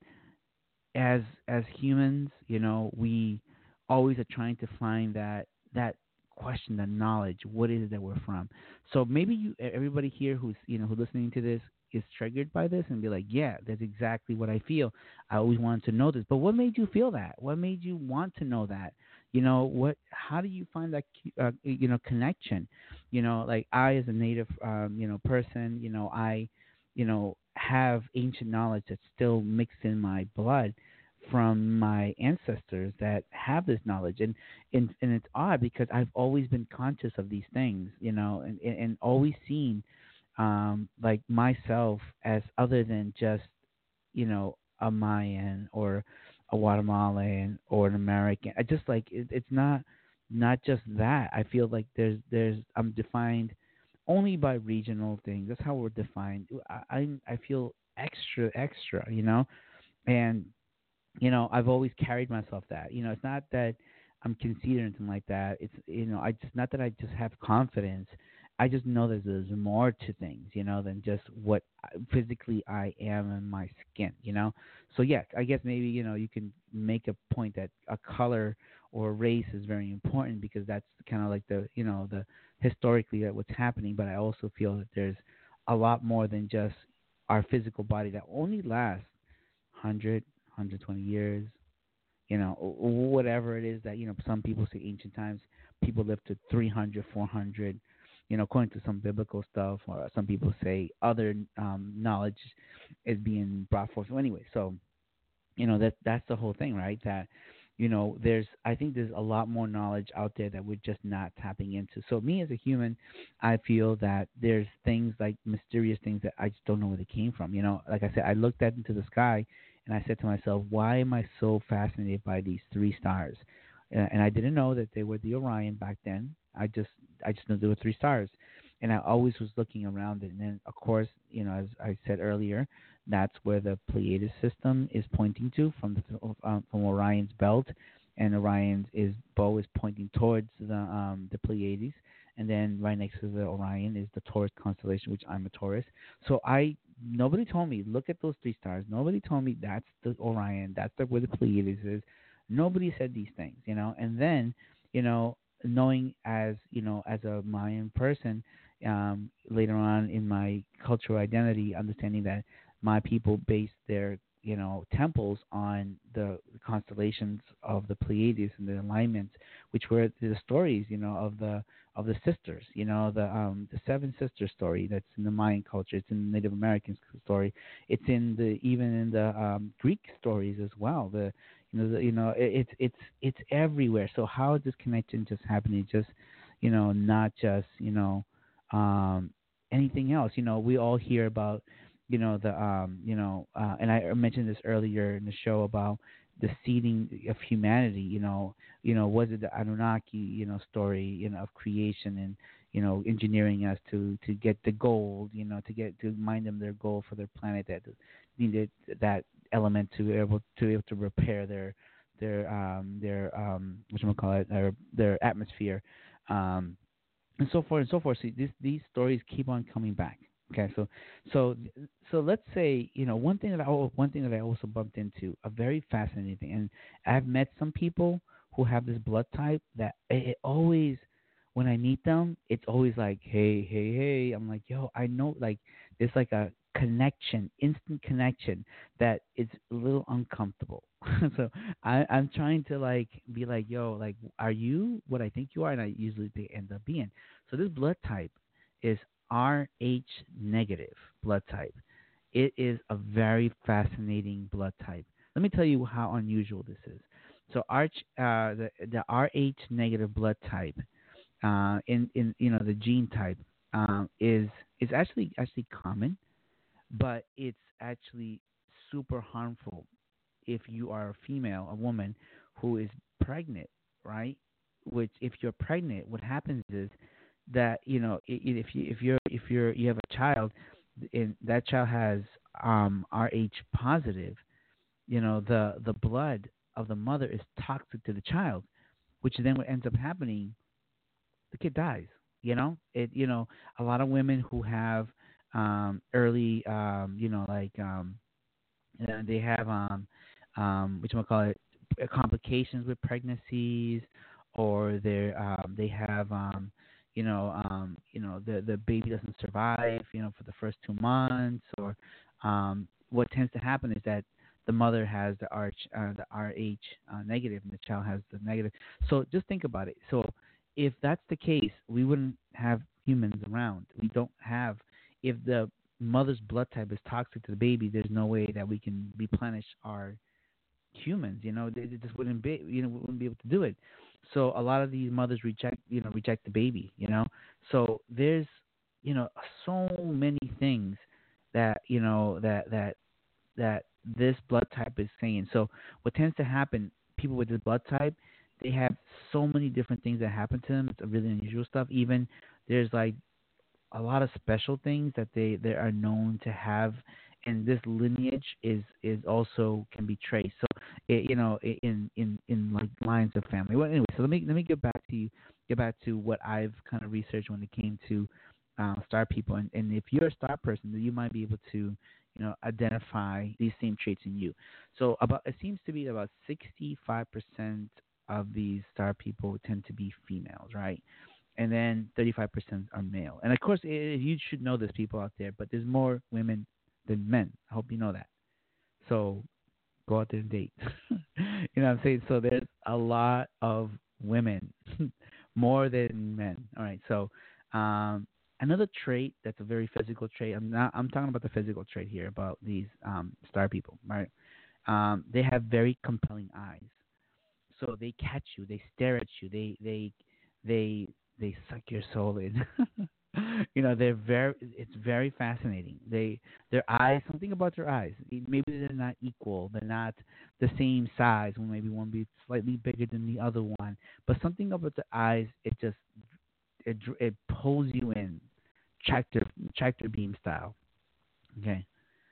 as as humans, you know, we always are trying to find that that question, that knowledge. What is it that we're from? So maybe you, everybody here who's, you know, who's listening to this is triggered by this and be like, yeah, that's exactly what I feel. I always wanted to know this. But what made you feel that? What made you want to know that? You know, what? How do you find that uh, you know, connection? You know, like I, as a native, um, you know, person, you know, I, you know, have ancient knowledge that's still mixed in my blood from my ancestors that have this knowledge, and and and it's odd because I've always been conscious of these things, you know, and and, and always seen um like myself as other than just, you know, a Mayan or a Guatemalan or an American. I just like it, it's not not just that. I feel like there's there's I'm defined only by regional things. That's how we're defined. I I, I feel extra extra, you know, and you know, I've always carried myself that. You know, it's not that I'm conceited or anything like that. It's, you know, I just, not that I just have confidence. I just know that there's more to things, you know, than just what I- physically I am in my skin, you know. So yeah, I guess maybe you know you can make a point that a color or race is very important because that's kind of like the you know the historically that what's happening. But I also feel that there's a lot more than just our physical body that only lasts one hundred, one hundred twenty years, you know, whatever it is that, you know, some people say ancient times, people live to three hundred, four hundred, you know, according to some biblical stuff, or some people say other um, knowledge is being brought forth. So anyway, so, you know, that that's the whole thing, right? That, you know, there's, I think there's a lot more knowledge out there that we're just not tapping into. So me as a human, I feel that there's things like mysterious things that I just don't know where they came from. You know, like I said, I looked at into the sky and I said to myself, why am I so fascinated by these three stars? Uh, and I didn't know that they were the Orion back then. I just, I just knew there were three stars. And I always was looking around it. And then, of course, you know, as I said earlier, that's where the Pleiades system is pointing to from the um, from Orion's belt, and Orion's is bow is pointing towards the um, the Pleiades, and then right next to the Orion is the Taurus constellation, which I'm a Taurus. So I nobody told me look at those three stars. Nobody told me that's the Orion, that's the, where the Pleiades is. Nobody said these things, you know. And then, you know, knowing as you know as a Mayan person, um, later on in my cultural identity, understanding that my people base their you know temples on the constellations of the Pleiades and the alignments, which were the stories you know of the of the sisters, you know the um the seven sisters story that's in the Mayan culture. It's in the Native American story. It's in the even in the um, Greek stories as well. The you know the, you know it, it's it's it's everywhere. So how is this connection just happening? Just you know not just you know um anything else. You know we all hear about you know the um you know uh, and I mentioned this earlier in the show about the seeding of humanity. You know, you know, was it the Anunnaki you know story you know of creation and you know engineering us to to get the gold, you know, to get to mine them their gold for their planet that needed that element to be able to be able to repair their their um their um what you call it their their atmosphere. Um, and so forth and so forth. So these these stories keep on coming back. Okay, so so so let's say you know one thing that I one thing that I also bumped into a very fascinating thing, and I've met some people who have this blood type that it, it always when I meet them, it's always like hey hey hey. I'm like yo, I know like it's like a connection, instant connection that is a little uncomfortable. so I, I'm trying to like be like yo, like are you what I think you are, and I usually they end up being. So this blood type is R H negative blood type. It is a very fascinating blood type. Let me tell you how unusual this is. So Arch, uh, the the R H negative blood type, uh, in in you know the gene type, um, is is actually actually common, but it's actually super harmful if you are a female, a woman who is pregnant, right? Which if you're pregnant, what happens is that you know i- i- if you if you're if you're you have a child and that child has um R H positive, you know the the blood of the mother is toxic to the child, which then what ends up happening, the kid dies. You know it. You know a lot of women who have um early um you know like um uh, they have um um which we call it complications with pregnancies, or they um they have um you know um you know the the baby doesn't survive you know for the first two months, or um what tends to happen is that the mother has the arch uh, the R H uh, negative and the child has the negative. So just think about it. So if that's the case, we wouldn't have humans around. We don't have if the mother's blood type is toxic to the baby, there's no way that we can replenish our humans. You know, they, they just wouldn't be, you know, wouldn't be able to do it. So a lot of these mothers reject, you know, reject the baby. You know, so there's, you know, so many things that you know that that that this blood type is saying. So what tends to happen, people with this blood type, they have so many different things that happen to them. It's a really unusual stuff. Even there's like a lot of special things that they, they are known to have, and this lineage is, is also can be traced. So, it, you know, in, in, in like lines of family. Well, anyway, so let me let me get back to you, get back to what I've kind of researched when it came to uh, star people, and, and if you're a star person, then you might be able to, you know, identify these same traits in you. So about it seems to be about sixty-five percent of these star people tend to be females, right? And then thirty-five percent are male. And of course, I you should know there's people out there, but there's more women than men. I hope you know that. So go out there and date. You know what I'm saying? So there's a lot of women, more than men. All right. So um, another trait that's a very physical trait. I'm not. I'm talking about the physical trait here about these um, star people. Right. Um, they have very compelling eyes. So they catch you. They stare at you. They they they they suck your soul in. You know, they're very. It's very fascinating. They their eyes. Something about their eyes. Maybe they're not equal. They're not the same size. Well, maybe one be slightly bigger than the other one. But something about the eyes. It just it it pulls you in, tractor tractor beam style. Okay.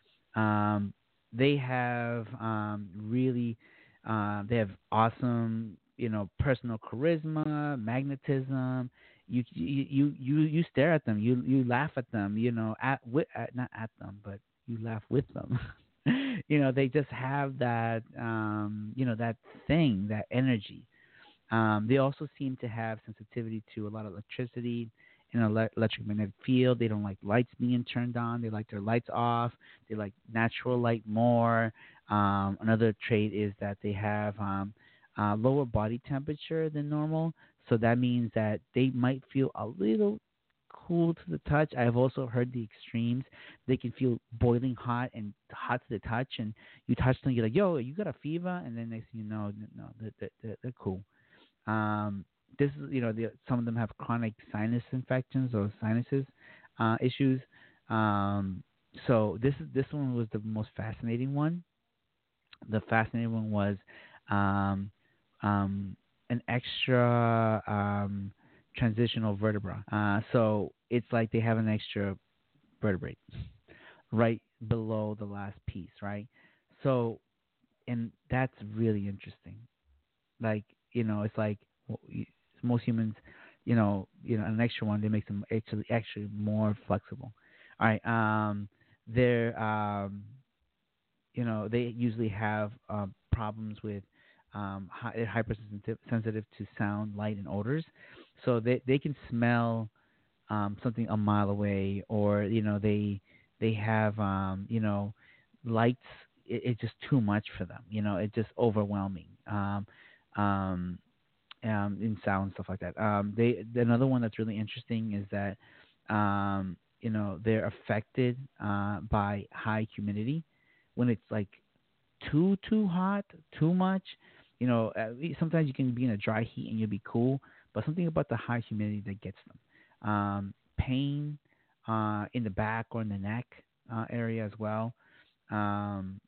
Um, they have um really, uh, they have awesome, you know, personal charisma, magnetism. You you you you you stare at them. You you laugh at them. You know, at, with, at not at them, but you laugh with them. You know, they just have that um you know that thing, that energy. Um, they also seem to have sensitivity to a lot of electricity and ele- electromagnetic field. They don't like lights being turned on. They like their lights off. They like natural light more. Um, another trait is that they have um, uh, lower body temperature than normal. So that means that they might feel a little cool to the touch. I've also heard the extremes. They can feel boiling hot and hot to the touch, and you touch them, you're like, "Yo, you got a fever?" And then next thing you know, no, they're, they're, they're cool. Um, this is, you know, the, some of them have chronic sinus infections or sinuses uh, issues. Um, so this is this one was the most fascinating one. The fascinating one was um, um, an extra um, transitional vertebra. Uh, so it's like they have an extra vertebrae right below the last piece, right? So, and that's really interesting. Like, you know, it's like well, you, most humans, you know, you know, an extra one, they make them actually actually more flexible. All right, um, they're um, you know, they usually have um, problems with um, hi- they're hypersensitive sensitive to sound, light, and odors, so they they can smell um, something a mile away, or you know, they they have um, you know, lights. It, it's just too much for them. You know, it's just overwhelming. Um, um, um, in sound and stuff like that. Um, they another one that's really interesting is that um, you know, they're affected uh, by high humidity. When it's like too too hot, too much, you know, uh, sometimes you can be in a dry heat and you'll be cool, but something about the high humidity that gets them. Um, pain uh, in the back or in the neck uh, area as well. Um,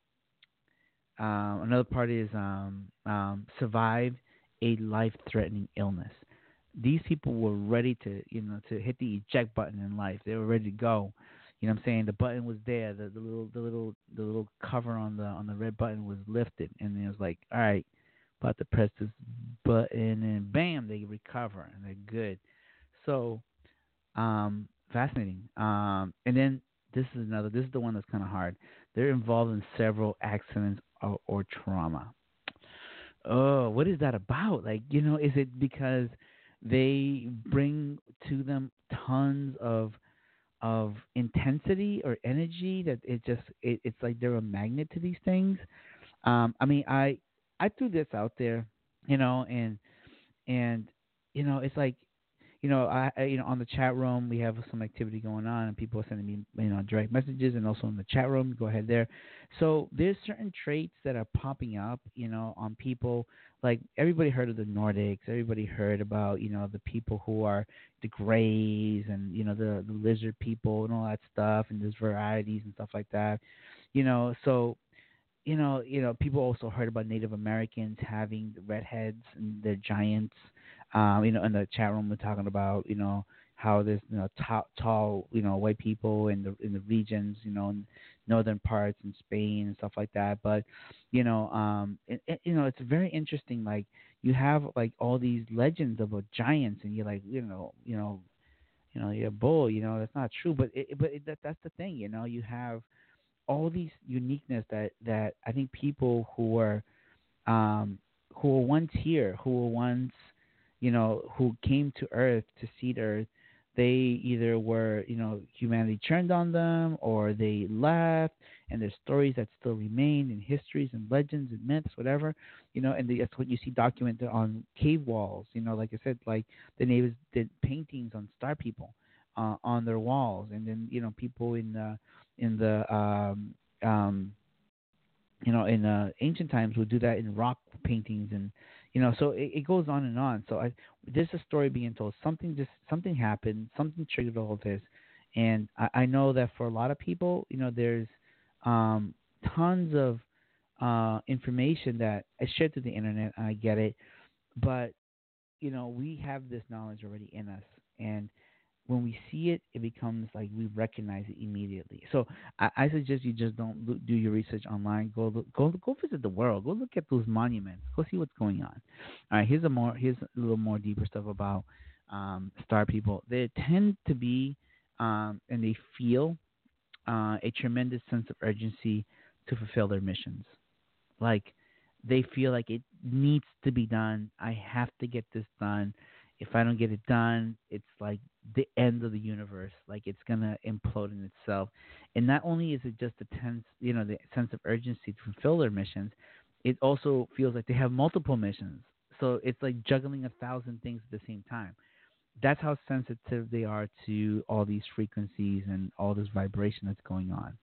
uh, another part is um, um, survive a life-threatening illness. These people were ready to, you know, to hit the eject button in life. They were ready to go. You know what I'm saying? The button was there. The, the little, the little, the little cover on the on the red button was lifted, and it was like, all right, about to press this button, and bam, they recover and they're good. So, um, fascinating. Um, and then this is another. This is the one that's kind of hard. They're involved in several accidents or, or trauma. Oh, what is that about? Like, you know, is it because they bring to them tons of of intensity or energy that it just it, it's like they're a magnet to these things? Um, I mean, I I threw this out there, you know, and and you know, it's like you know, I, I you know on the chat room we have some activity going on, and people are sending me you know direct messages, and also in the chat room. Go ahead there. So there's certain traits that are popping up, you know, on people. Like everybody heard of the Nordics. Everybody heard about you know the people who are the Greys and you know the the lizard people and all that stuff, and there's varieties and stuff like that. You know, so you know, you know, people also heard about Native Americans having the redheads and they're giants. Um, you know, in the chat room, we're talking about, you know, how there's, you know, tall, tall, you know, white people in the in the regions, you know, in northern parts in Spain and stuff like that. But, you know, um, it, it, you know, it's very interesting. Like you have like all these legends about giants, and you're like, you know, you know, you know, you're a bull. You know, that's not true. But it, but it, that that's the thing. You know, you have all these uniqueness that that I think people who were um, who were once here, who were once, you know, who came to Earth to seed Earth, they either were, you know, humanity turned on them or they left, and there's stories that still remain in histories and legends and myths, whatever, you know, and the, that's what you see documented on cave walls. You know, like I said, like the natives did paintings on star people uh, on their walls, and then, you know, people in the in the um, um, you know, in uh, ancient times would do that in rock paintings, and you know, so it, it goes on and on. So I, there's a story being told. Something just something happened. Something triggered all of this, and I, I know that for a lot of people, you know, there's um, tons of uh, information that is shared through the internet. And I get it, but you know, we have this knowledge already in us, and when we see it, it becomes like we recognize it immediately. So I, I suggest you just don't look, do your research online. Go look, go go visit the world. Go look at those monuments. Go see what's going on. All right, here's a more here's a little more deeper stuff about um, star people. They tend to be um, and they feel uh, a tremendous sense of urgency to fulfill their missions. Like they feel like it needs to be done. I have to get this done. If I don't get it done, it's like the end of the universe. Like it's gonna implode in itself. And not only is it just the tense, you know, the sense of urgency to fulfill their missions, it also feels like they have multiple missions. So it's like juggling a thousand things at the same time. That's how sensitive they are to all these frequencies and all this vibration that's going on.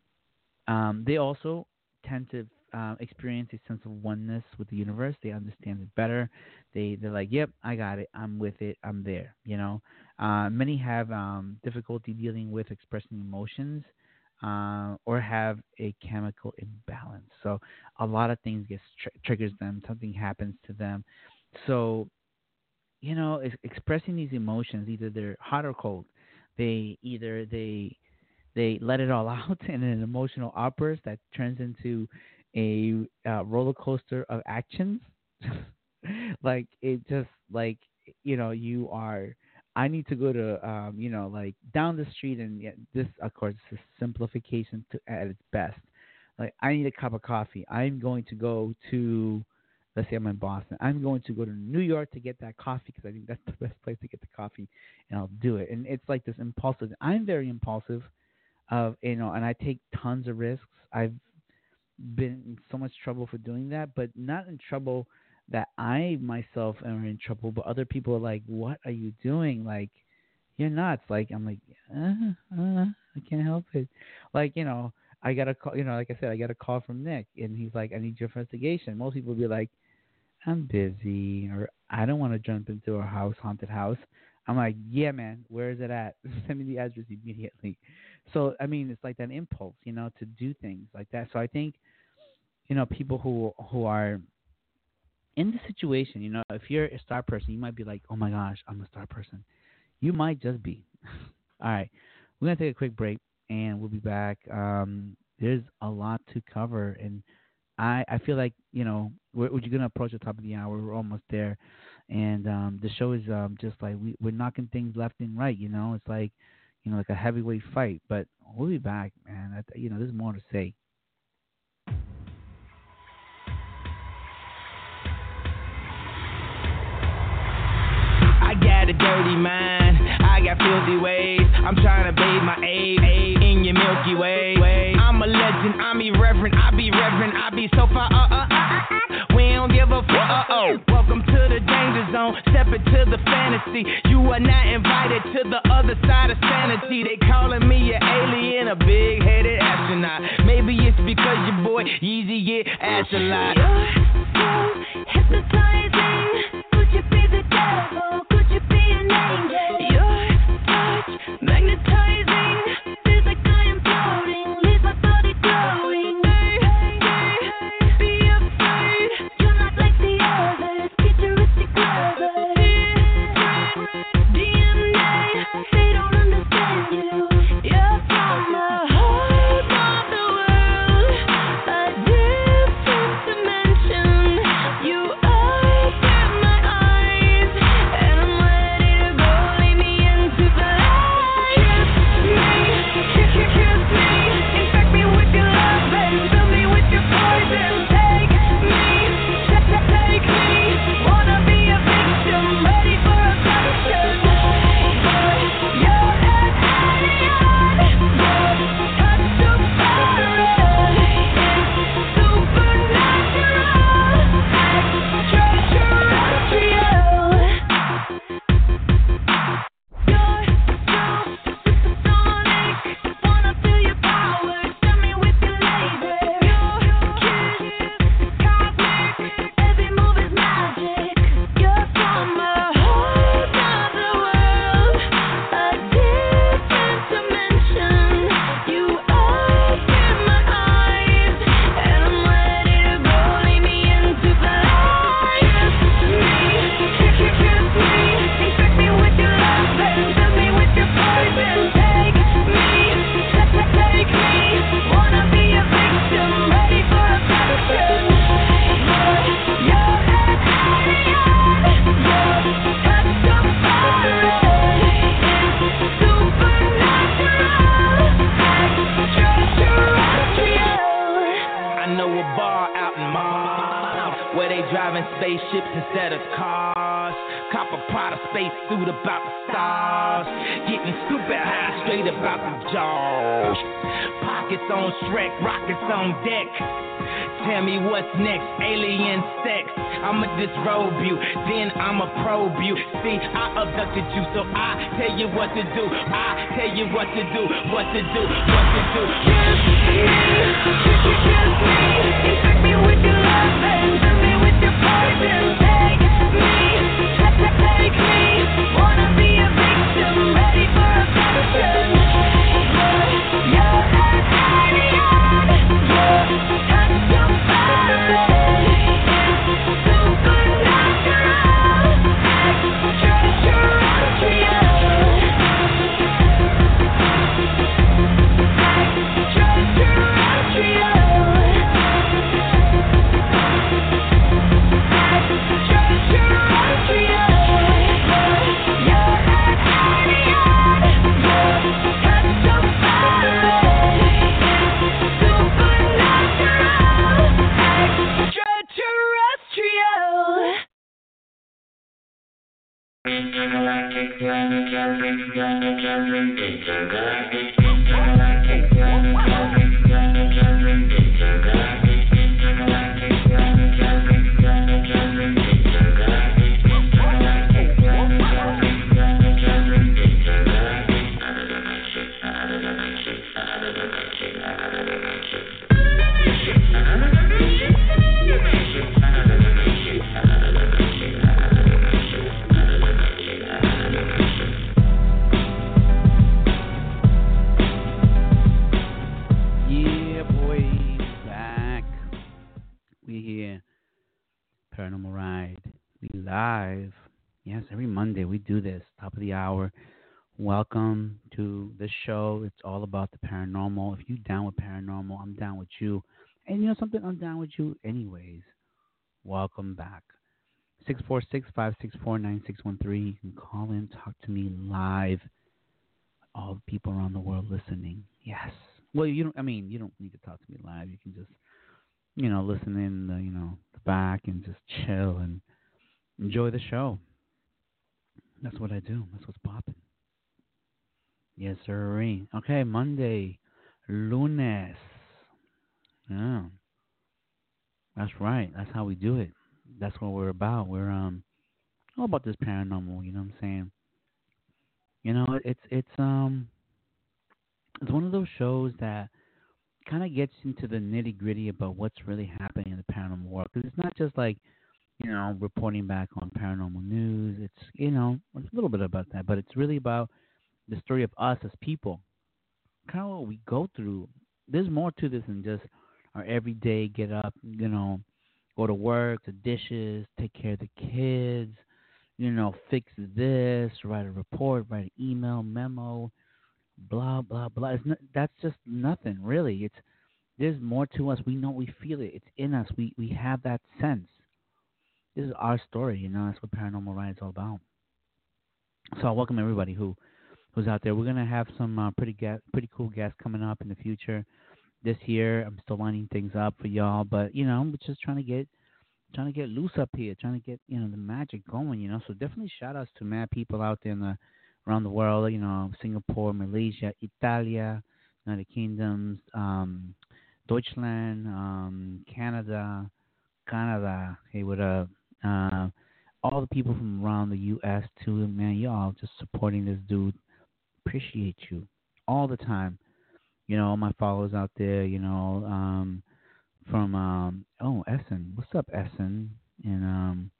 Um, they also tend to uh, experience a sense of oneness with the universe. They understand it better. They, they're like, yep, I got it. I'm with it. I'm there, you know. Uh, many have um, difficulty dealing with expressing emotions uh, or have a chemical imbalance. So a lot of things get tr- triggers them. Something happens to them. So, you know, ex- expressing these emotions, either they're hot or cold, they either they they let it all out in an emotional outburst that turns into a uh, roller coaster of actions. Like it just like, you know, you are, I need to go to, um, you know, like down the street, and yeah, this, of course, is simplification to, at its best. Like I need a cup of coffee. I'm going to go to, let's say I'm in Boston. I'm going to go to New York to get that coffee because I think that's the best place to get the coffee, and I'll do it. And it's like this impulsive. I'm very impulsive, of you know, and I take tons of risks. I've been in so much trouble for doing that, but not in trouble that I myself am in trouble, but other people are like, what are you doing? Like, you're nuts. Like, I'm like, uh, uh, I can't help it. Like, you know, I got a call, you know, like I said, I got a call from Nick, and he's like, I need your investigation. Most people would be like, I'm busy, or I don't want to jump into a house, haunted house. I'm like, yeah, man, where is it at? Send me the address immediately. So, I mean, it's like that impulse, you know, to do things like that. So I think, you know, people who who are in the situation, you know, if you're a star person, you might be like, oh, my gosh, I'm a star person. You might just be. All right. We're going to take a quick break, and we'll be back. Um, there's a lot to cover, and I, I feel like, you know, we're, we're going to approach the top of the hour. We're almost there. And um, the show is um, just like we, we're knocking things left and right, you know. It's like, you know, like a heavyweight fight. But we'll be back, man. I, you know, there's more to say. I got a dirty mind, I got filthy ways. I'm trying to bathe my aid, aid in your Milky Way. I'm a legend, I'm irreverent, I be reverent, I be so far, uh, uh, uh, uh. We don't give a fuck, uh, oh. Welcome to the danger zone, step into the fantasy. You are not invited to the other side of sanity. They calling me an alien, a big-headed astronaut. Maybe it's because your boy Yeezy get ass a lot. You're so hypnotizing, could you be the devil? Your touch, magnetizing, feels like I am floating, leaves my body glowing. Hey, hey, be afraid, you're not like the others, futuristic lovers. D M A, they don't understand you. You're from the heart of the world, a different dimension. driving spaceships instead of cars. Cop a Prada space suit about the stars. Getting stupid high straight about the jaws. Pockets on Shrek, rockets on deck. Tell me what's next, alien sex. I'ma disrobe you, then I'ma probe you. See, I abducted you, so I tell you what to do. I tell you what to do, what to do, what to do. Kiss me, kiss me, kiss me. Infect me with your love and fill me with your poison. Take me, take, take me. Wanna be a victim, ready for a passion. You're, you're an alien. You're time to Welcome to the show. It's all about the paranormal. If you're down with paranormal, I'm down with you. And you know something? I'm down with you anyways. Welcome back. six four six, five six four, nine six one three. You can call in, talk to me live. All the people around the world listening. Yes. Well, you don't, I mean, you don't need to talk to me live. You can just, you know, listen in the, you know, the back and just chill and enjoy the show. That's what I do. That's what's popping. Yes, sir. Okay, Monday, lunes. Yeah, that's right. That's how we do it. That's what we're about. We're um all about this paranormal. You know what I'm saying? You know, it's it's um it's one of those shows that kind of gets into the nitty gritty about what's really happening in the paranormal world. Because it's not just like, you know, reporting back on paranormal news. It's, you know, it's a little bit about that, but it's really about the story of us as people, kind of what we go through. There's more to this than just our everyday get up, you know, go to work, the dishes, take care of the kids, you know, fix this, write a report, write an email, memo, blah, blah, blah. It's not, that's just nothing, really. It's There's more to us. We know, we feel it. It's in us. We, we have that sense. This is our story, you know. That's what Paranormal Ride is all about. So I welcome everybody who who's out there. We're gonna have some uh, pretty ga- pretty cool guests coming up in the future. This year, I'm still lining things up for y'all, but you know, we're just trying to get trying to get loose up here, trying to get, you know, the magic going, you know. So definitely shout outs to mad people out there in the around the world, you know, Singapore, Malaysia, Italia, United Kingdoms, um, Deutschland, um, Canada, Canada. Hey, what up? Uh, all the people from around the U S too, man. Y'all just supporting this dude. Appreciate you all the time. You know, all my followers out there, you know, um, from, um, oh, Essen. What's up, Essen? In, um,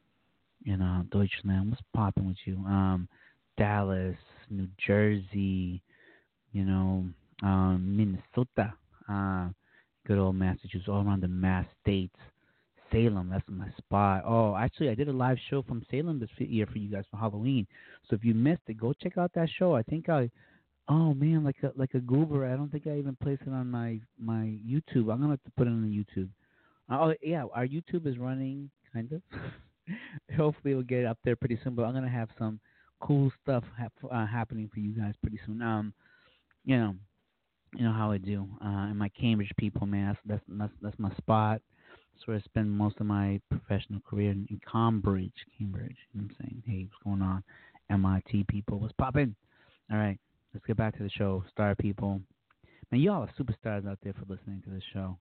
in uh, Deutschland. What's popping with you? Um, Dallas, New Jersey, you know, um, Minnesota, uh, good old Massachusetts, all around the Mass states. Salem, that's my spot. Oh, actually, I did a live show from Salem this year for you guys for Halloween. So if you missed it, go check out that show. I think I, oh man, like a like a goober. I don't think I even placed it on my my YouTube. I'm gonna have to put it on the YouTube. Oh yeah, our YouTube is running, kind of. Hopefully, we'll get it up there pretty soon. But I'm gonna have some cool stuff ha- uh, happening for you guys pretty soon. Um, you know, you know how I do. Uh, and my Cambridge people, man, that's that's that's, that's my spot. That's where I spent most of my professional career in, in Cambridge. Cambridge. You know what I'm saying? Hey, what's going on? M I T people, what's poppin'? All right, let's get back to the show. Star people. Man, y'all are superstars out there for listening to this show.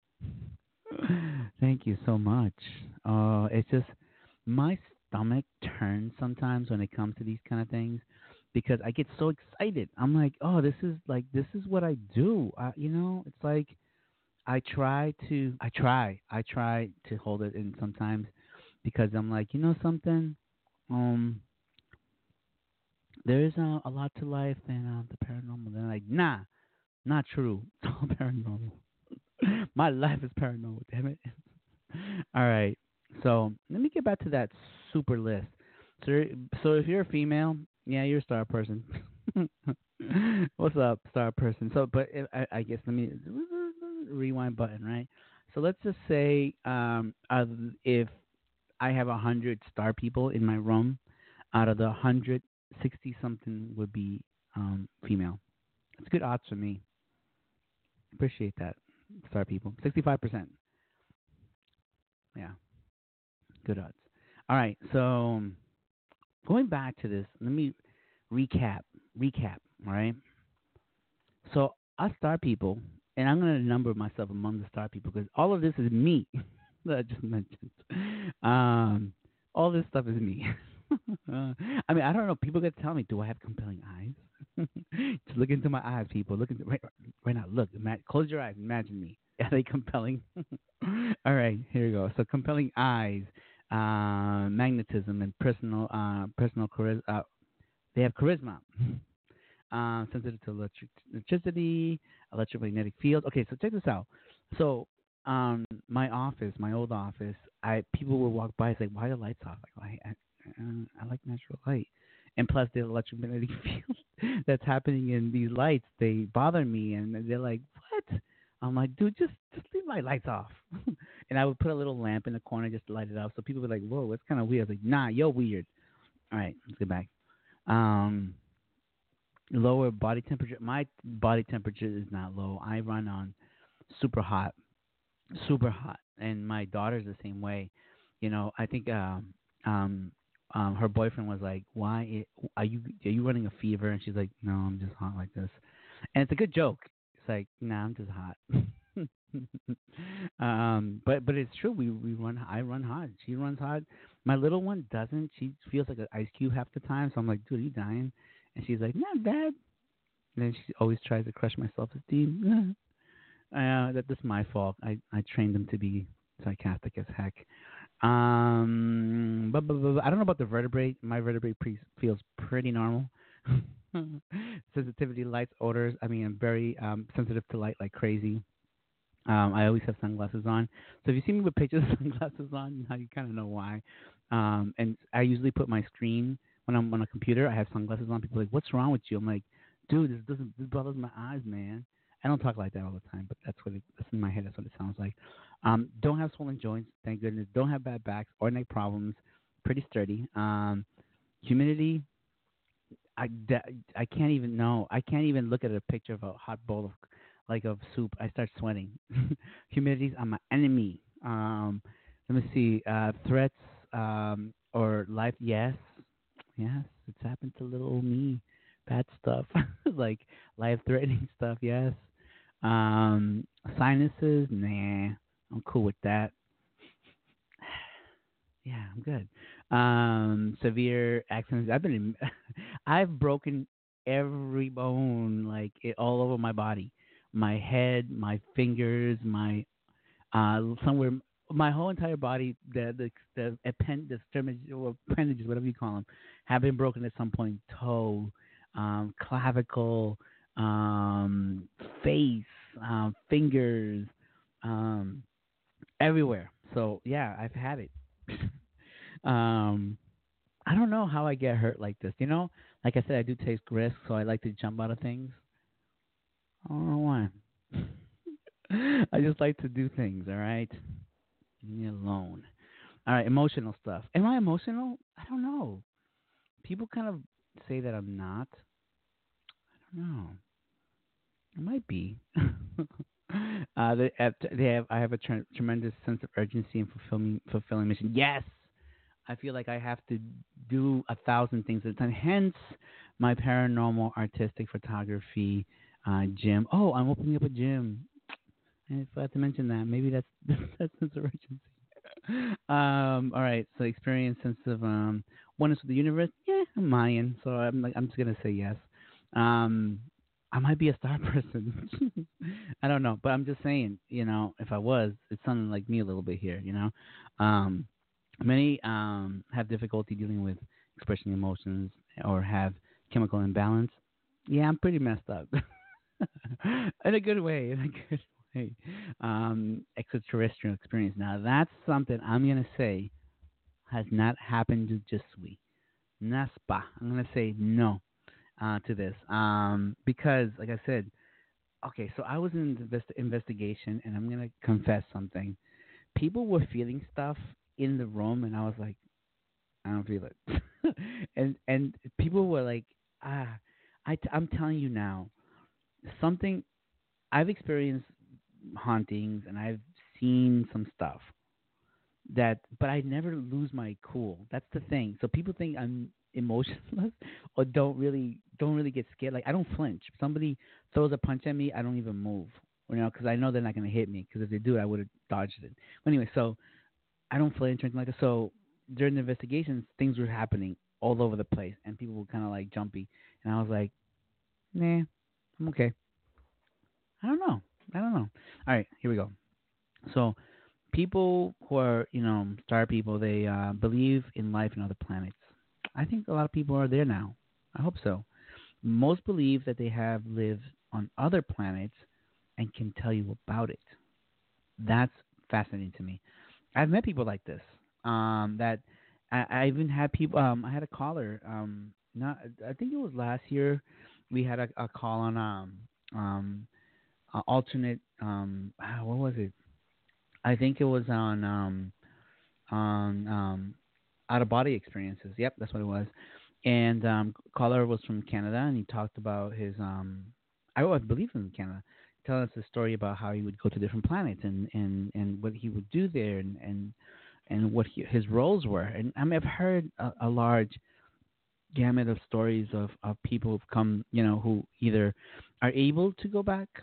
Thank you so much. Uh, it's just my stomach turns sometimes when it comes to these kind of things because I get so excited. I'm like, oh, this is like this is what I do. Uh, you know, it's like I try to, I try, I try to hold it in sometimes because I'm like, you know something, um, there is a, a lot to life and uh, the paranormal. They're like, nah, not true. It's all paranormal. My life is paranormal, damn it. All right. So let me get back to that super list. So, so if you're a female, yeah, you're a star person. What's up, star person? So, but if, I, I guess let me rewind button, right? So let's just say um, uh, if I have a hundred star people in my room, out of the hundred, sixty something would be um, female. That's good odds for me. Appreciate that, star people. Sixty-five percent. Yeah, good odds. All right, so um, going back to this, let me recap. Recap. All right. So us star people, and I'm going to number myself among the star people because all of this is me that I just mentioned. Um, all this stuff is me. uh, I mean, I don't know. People get to tell me, do I have compelling eyes? Just look into my eyes, people. Look into right, right now. Look, ima- close your eyes. Imagine me. Are they compelling? All right, here we go. So compelling eyes, uh, magnetism, and personal, uh, personal charisma. Uh, they have charisma. Uh, sensitive to electric, electricity, electromagnetic fields. Okay, so check this out. So, um, my office, my old office, I people would walk by and say, "Why are the lights off?" Like, I, I, uh, I like natural light, and plus the electromagnetic field that's happening in these lights, they bother me, and they're like, "What?" I'm like, "Dude, just just leave my lights off." And I would put a little lamp in the corner just to light it up, so people would be like, "Whoa, that's kind of weird." I was like, "Nah, you're weird." All right, let's get back. Um. Lower body temperature. My body temperature is not low. I run on super hot, super hot, and my daughter's the same way. You know, I think um, um, um, her boyfriend was like, "Why i- are you are you running a fever?" And she's like, "No, I'm just hot like this." And it's a good joke. It's like, "Nah, I'm just hot." um, but but it's true. We we run. I run hot. She runs hot. My little one doesn't. She feels like an ice cube half the time. So I'm like, "Dude, are you dying?" And she's like, "Not bad." And then she always tries to crush my self-esteem. uh, that, that's my fault. I, I trained them to be sarcastic as heck. Um, but, but, but I don't know about the vertebrae. My vertebrae pre- feels pretty normal. Sensitivity, lights, odors. I mean, I'm very um, sensitive to light like crazy. Um, I always have sunglasses on. So if you see me with pictures of sunglasses on, now you kind of know why. Um, and I usually put my screen when I'm on a computer. I have sunglasses on. People are like, "What's wrong with you?" I'm like, "Dude, this doesn't this bothers my eyes, man." I don't talk like that all the time, but that's what it, that's in my head. That's what it sounds like. Um, don't have swollen joints, thank goodness. Don't have bad backs or neck problems. Pretty sturdy. Um, humidity. I, I can't even know. I can't even look at a picture of a hot bowl of like of soup. I start sweating. Humidities are my enemy. Um, let me see. Uh, threats um, or life? Yes, yes. It's happened to little old me. Bad stuff like life-threatening stuff. Yes. Um, sinuses? Nah, I'm cool with that. Yeah, I'm good. Um, severe accidents. I've been in, I've broken every bone, like it, all over my body, my head, my fingers, my uh, somewhere, my whole entire body. The the the append, the stomach- or appendages, whatever you call them, have been broken at some point. Toe, um, clavicle, um, face, um, fingers, um, everywhere. So yeah, I've had it. um, I don't know how I get hurt like this. You know, like I said, I do take risks, so I like to jump out of things. I don't know why. I just like to do things. All right, leave me alone. All right, emotional stuff. Am I emotional? I don't know. People kind of say that I'm not. I don't know. I might be. uh, they have, they have. I have a tre- tremendous sense of urgency and fulfilling fulfilling mission. Yes, I feel like I have to do a thousand things at a time. Hence, my paranormal artistic photography uh, gym. Oh, I'm opening up a gym. I forgot to mention that. Maybe that's that's sense of urgency. Um, all right. So experience, sense of um, oneness with the universe. Yeah, I'm Mayan, so I'm like I'm just gonna say yes. Um, I might be a star person. I don't know, but I'm just saying. You know, if I was, it's sounding like me a little bit here. You know, um, many um have difficulty dealing with expressing emotions or have chemical imbalance. Yeah, I'm pretty messed up. In a good way, in a good way. Um, extraterrestrial experience. Now that's something I'm gonna say has not happened to Jesui. Naspa. I'm gonna say no uh, to this. Um, because like I said, okay, so I was in the invest- investigation, and I'm gonna confess something. People were feeling stuff in the room, and I was like, I don't feel it. and and people were like, ah, I t- I'm telling you now, something I've experienced hauntings and I've seen some stuff that, but I never lose my cool. That's the thing. So people think I'm emotionless or don't really don't really get scared. Like I don't flinch. If somebody throws a punch at me, I don't even move. You know, because I know they're not going to hit me. Because if they do, I would have dodged it. But anyway, so I don't flinch or anything like that. So during the investigations, things were happening all over the place, and people were kind of like jumpy, and I was like, nah, I'm okay. I don't know. I don't know. All right, here we go. So people who are, you know, star people, they uh, believe in life in other planets. I think a lot of people are there now. I hope so. Most believe that they have lived on other planets and can tell you about it. That's fascinating to me. I've met people like this. Um, that I, I even had people. Um, I had a caller. Um, not. I think it was last year. We had a, a call on um um uh, alternate. Um, ah, what was it? I think it was on um on um out of body experiences. Yep, that's what it was. And um, caller was from Canada, and he talked about his um. I, I believe in Canada. Telling us a story about how he would go to different planets and, and, and what he would do there and and, and what he, his roles were. And I mean, I've heard a, a large gamut of stories of, of people who've come, you know, who either are able to go back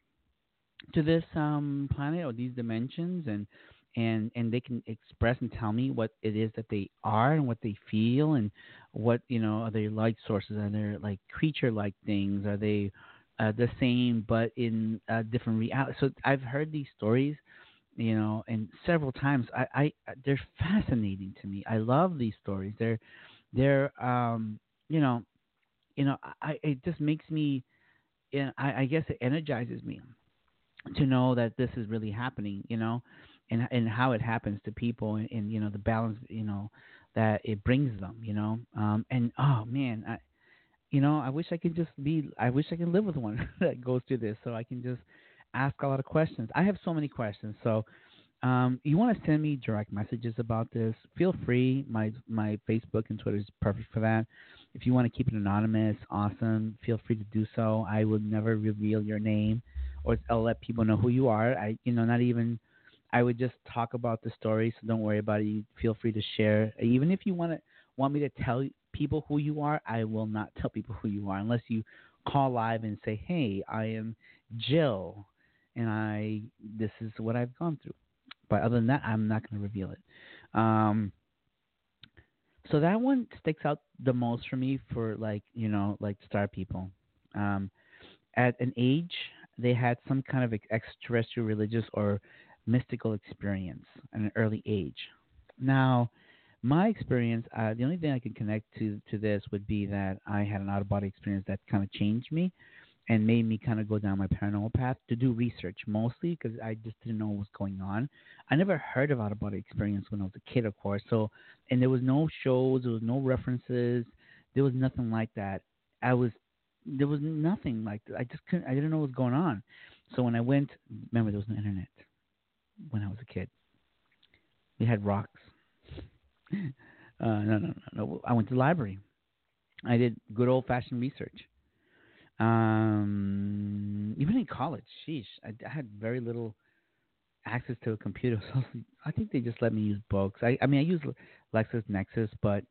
to this um, planet or these dimensions, and and and they can express and tell me what it is that they are and what they feel, and what, you know, are they light sources, are they like creature like things, are they uh, the same but in uh, different reality. So I've heard these stories, you know, and several times. I, I they're fascinating to me. I love these stories. They're they're um you know you know I it just makes me, you know, I, I guess it energizes me to know that this is really happening, you know, and and how it happens to people, and, and you know the balance, you know, that it brings them, you know, um, and oh man, I, you know, I wish I could just be, I wish I could live with one that goes through this, so I can just ask a lot of questions. I have so many questions, so um, you want to send me direct messages about this? Feel free. My my Facebook and Twitter is perfect for that. If you want to keep it anonymous, awesome. Feel free to do so. I will never reveal your name, or I'll let people know who you are. I, you know, not even. I would just talk about the story, so don't worry about it. You feel free to share. Even if you want to want me to tell people who you are, I will not tell people who you are unless you call live and say, "Hey, I am Jill, and I this is what I've gone through." But other than that, I'm not going to reveal it. Um, so that one sticks out the most for me for, like, you know, like star people. Um, at an age, they had some kind of extraterrestrial religious or mystical experience at an early age. Now, my experience, uh, the only thing I can connect to, to this would be that I had an out-of-body experience that kind of changed me and made me kind of go down my paranormal path to do research, mostly because I just didn't know what was going on. I never heard of out-of-body experience when I was a kid, of course. So, and there was no shows, there was no references, there was nothing like that. I was, there was nothing like that. I just couldn't, I didn't know what was going on. So when I went, remember there was no internet when I was a kid. We had rocks. uh, no, no, no, no. I went to the library. I did good old-fashioned research. Um, even in college, sheesh, I, I had very little access to a computer, so I think they just let me use books. I, I mean, I use LexisNexis, but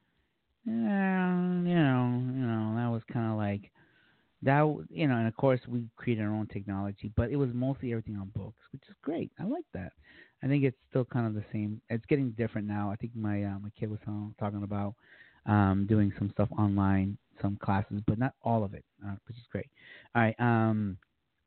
yeah, you know, you know, that was kind of like that, you know. And of course, we created our own technology, but it was mostly everything on books, which is great. I like that. I think it's still kind of the same. It's getting different now. I think my uh, my kid was talking talking about um, doing some stuff online, some classes, but not all of it, uh, which is great. All right. Um,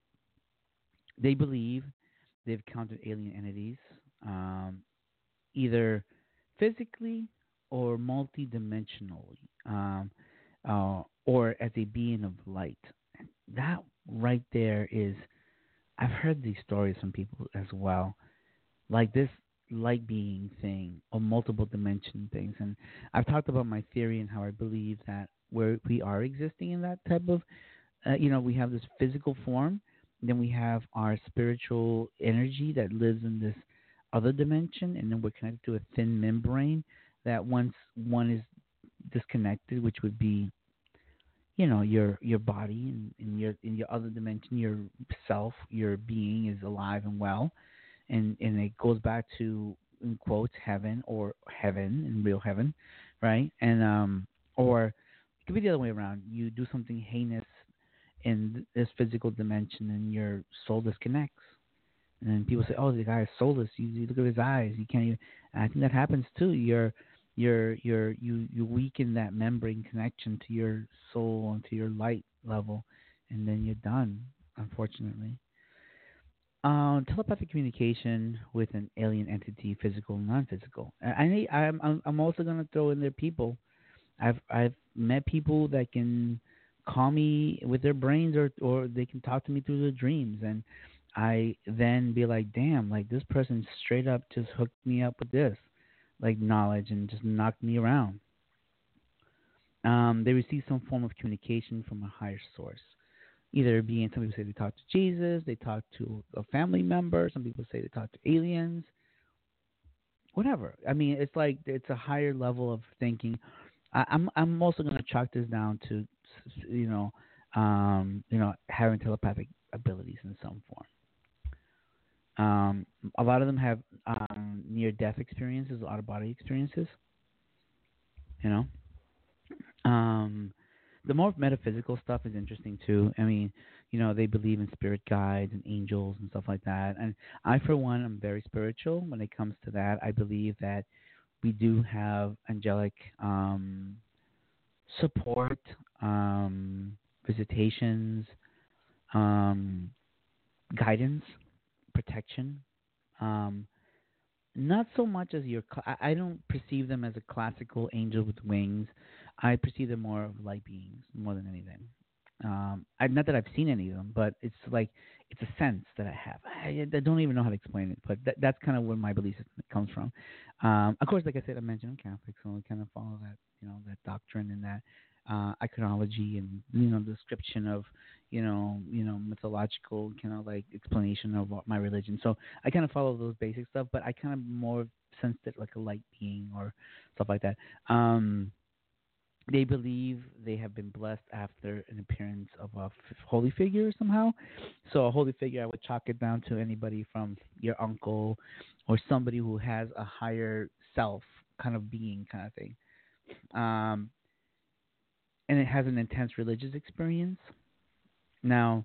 they believe they've encountered alien entities, um, either physically or multidimensionally, um, uh, or as a being of light. That right there is, I've heard these stories from people as well, like this light being thing or multiple dimension things. And I've talked about my theory and how I believe that where we are existing in that type of, uh, you know, we have this physical form, and then we have our spiritual energy that lives in this other dimension, and then we're connected to a thin membrane that once one is disconnected, which would be, you know, your your body and in your in your other dimension, your self, your being is alive and well, and and it goes back to, in quotes, heaven, or heaven in real heaven, right? And um or it could be the other way around. You do something heinous in this physical dimension, and your soul disconnects. And then people say, "Oh, the guy is soulless. You, you look at his eyes. You can't even." And I think that happens too. You're, you're, you're, you, you weaken that membrane connection to your soul and to your light level, and then you're done. Unfortunately, um, telepathic communication with an alien entity, physical and non-physical. I, I, I'm, I'm I'm also gonna throw in there people. I've, I've met people that can call me with their brains, or, or they can talk to me through their dreams, and I then be like, damn, like this person straight up just hooked me up with this, like knowledge, and just knocked me around. Um, they receive some form of communication from a higher source, either being, some people say they talk to Jesus, they talk to a family member, some people say they talk to aliens, whatever. I mean, it's like it's a higher level of thinking. I, I'm I'm also going to chalk this down to, you know, um, you know, having telepathic abilities in some form. Um, a lot of them have um, near-death experiences, out-of-body experiences. You know, um, the more metaphysical stuff is interesting too. I mean, you know, they believe in spirit guides and angels and stuff like that. And I, for one, am very spiritual when it comes to that. I believe that we do have angelic um, support, um, visitations, um, guidance, protection. Um, not so much as your. Cl- I I don't perceive them as a classical angel with wings. I perceive them more of light beings more than anything. Um, I, not that I've seen any of them, but it's like it's a sense that I have. I, I don't even know how to explain it, but that, that's kind of where my belief system comes from. Um, of course, like I said, I mentioned I'm Catholic, so I kind of follow that, you know, that doctrine and that uh, iconology and, you know, description of, you know, you know, mythological kind of like explanation of what my religion. So I kind of follow those basic stuff, but I kind of more sense it like a light being or stuff like that. Um, They believe they have been blessed after an appearance of a f- holy figure somehow. So a holy figure, I would chalk it down to anybody from your uncle or somebody who has a higher self kind of being kind of thing. Um, and it has an intense religious experience. Now,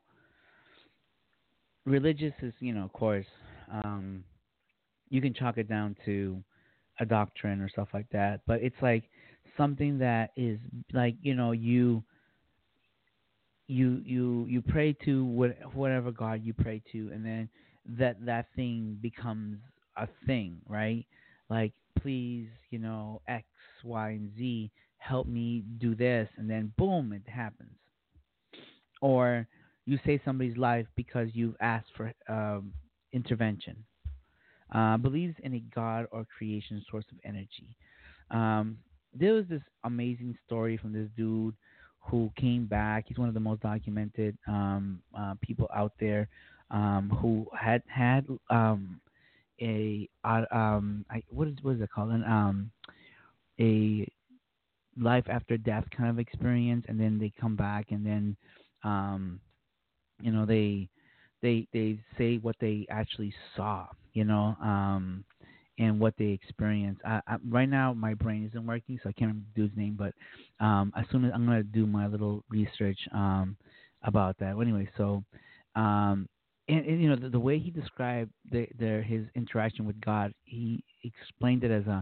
religious is, you know, of course, um, you can chalk it down to a doctrine or stuff like that, but it's like something that is like, you know, you you you you pray to what, whatever God you pray to, and then that that thing becomes a thing, right? Like, please, you know, X, Y, and Z, help me do this, and then boom, it happens. Or you save somebody's life because you've asked for um, intervention. Uh, believes in a God or creation source of energy. Um, there was this amazing story from this dude who came back. He's one of the most documented um, uh, people out there, um, who had had um, a uh, um, I, what is what is it called? An, um, a life after death kind of experience, and then they come back, and then Um, you know, they they they say what they actually saw. You know, um, and what they experienced. I, I, right now, my brain isn't working, so I can't remember the dude's name. But um, as soon as I'm gonna do my little research um, about that. Well, anyway, so um, and, and you know the, the way he described the, the his interaction with God, he explained it as a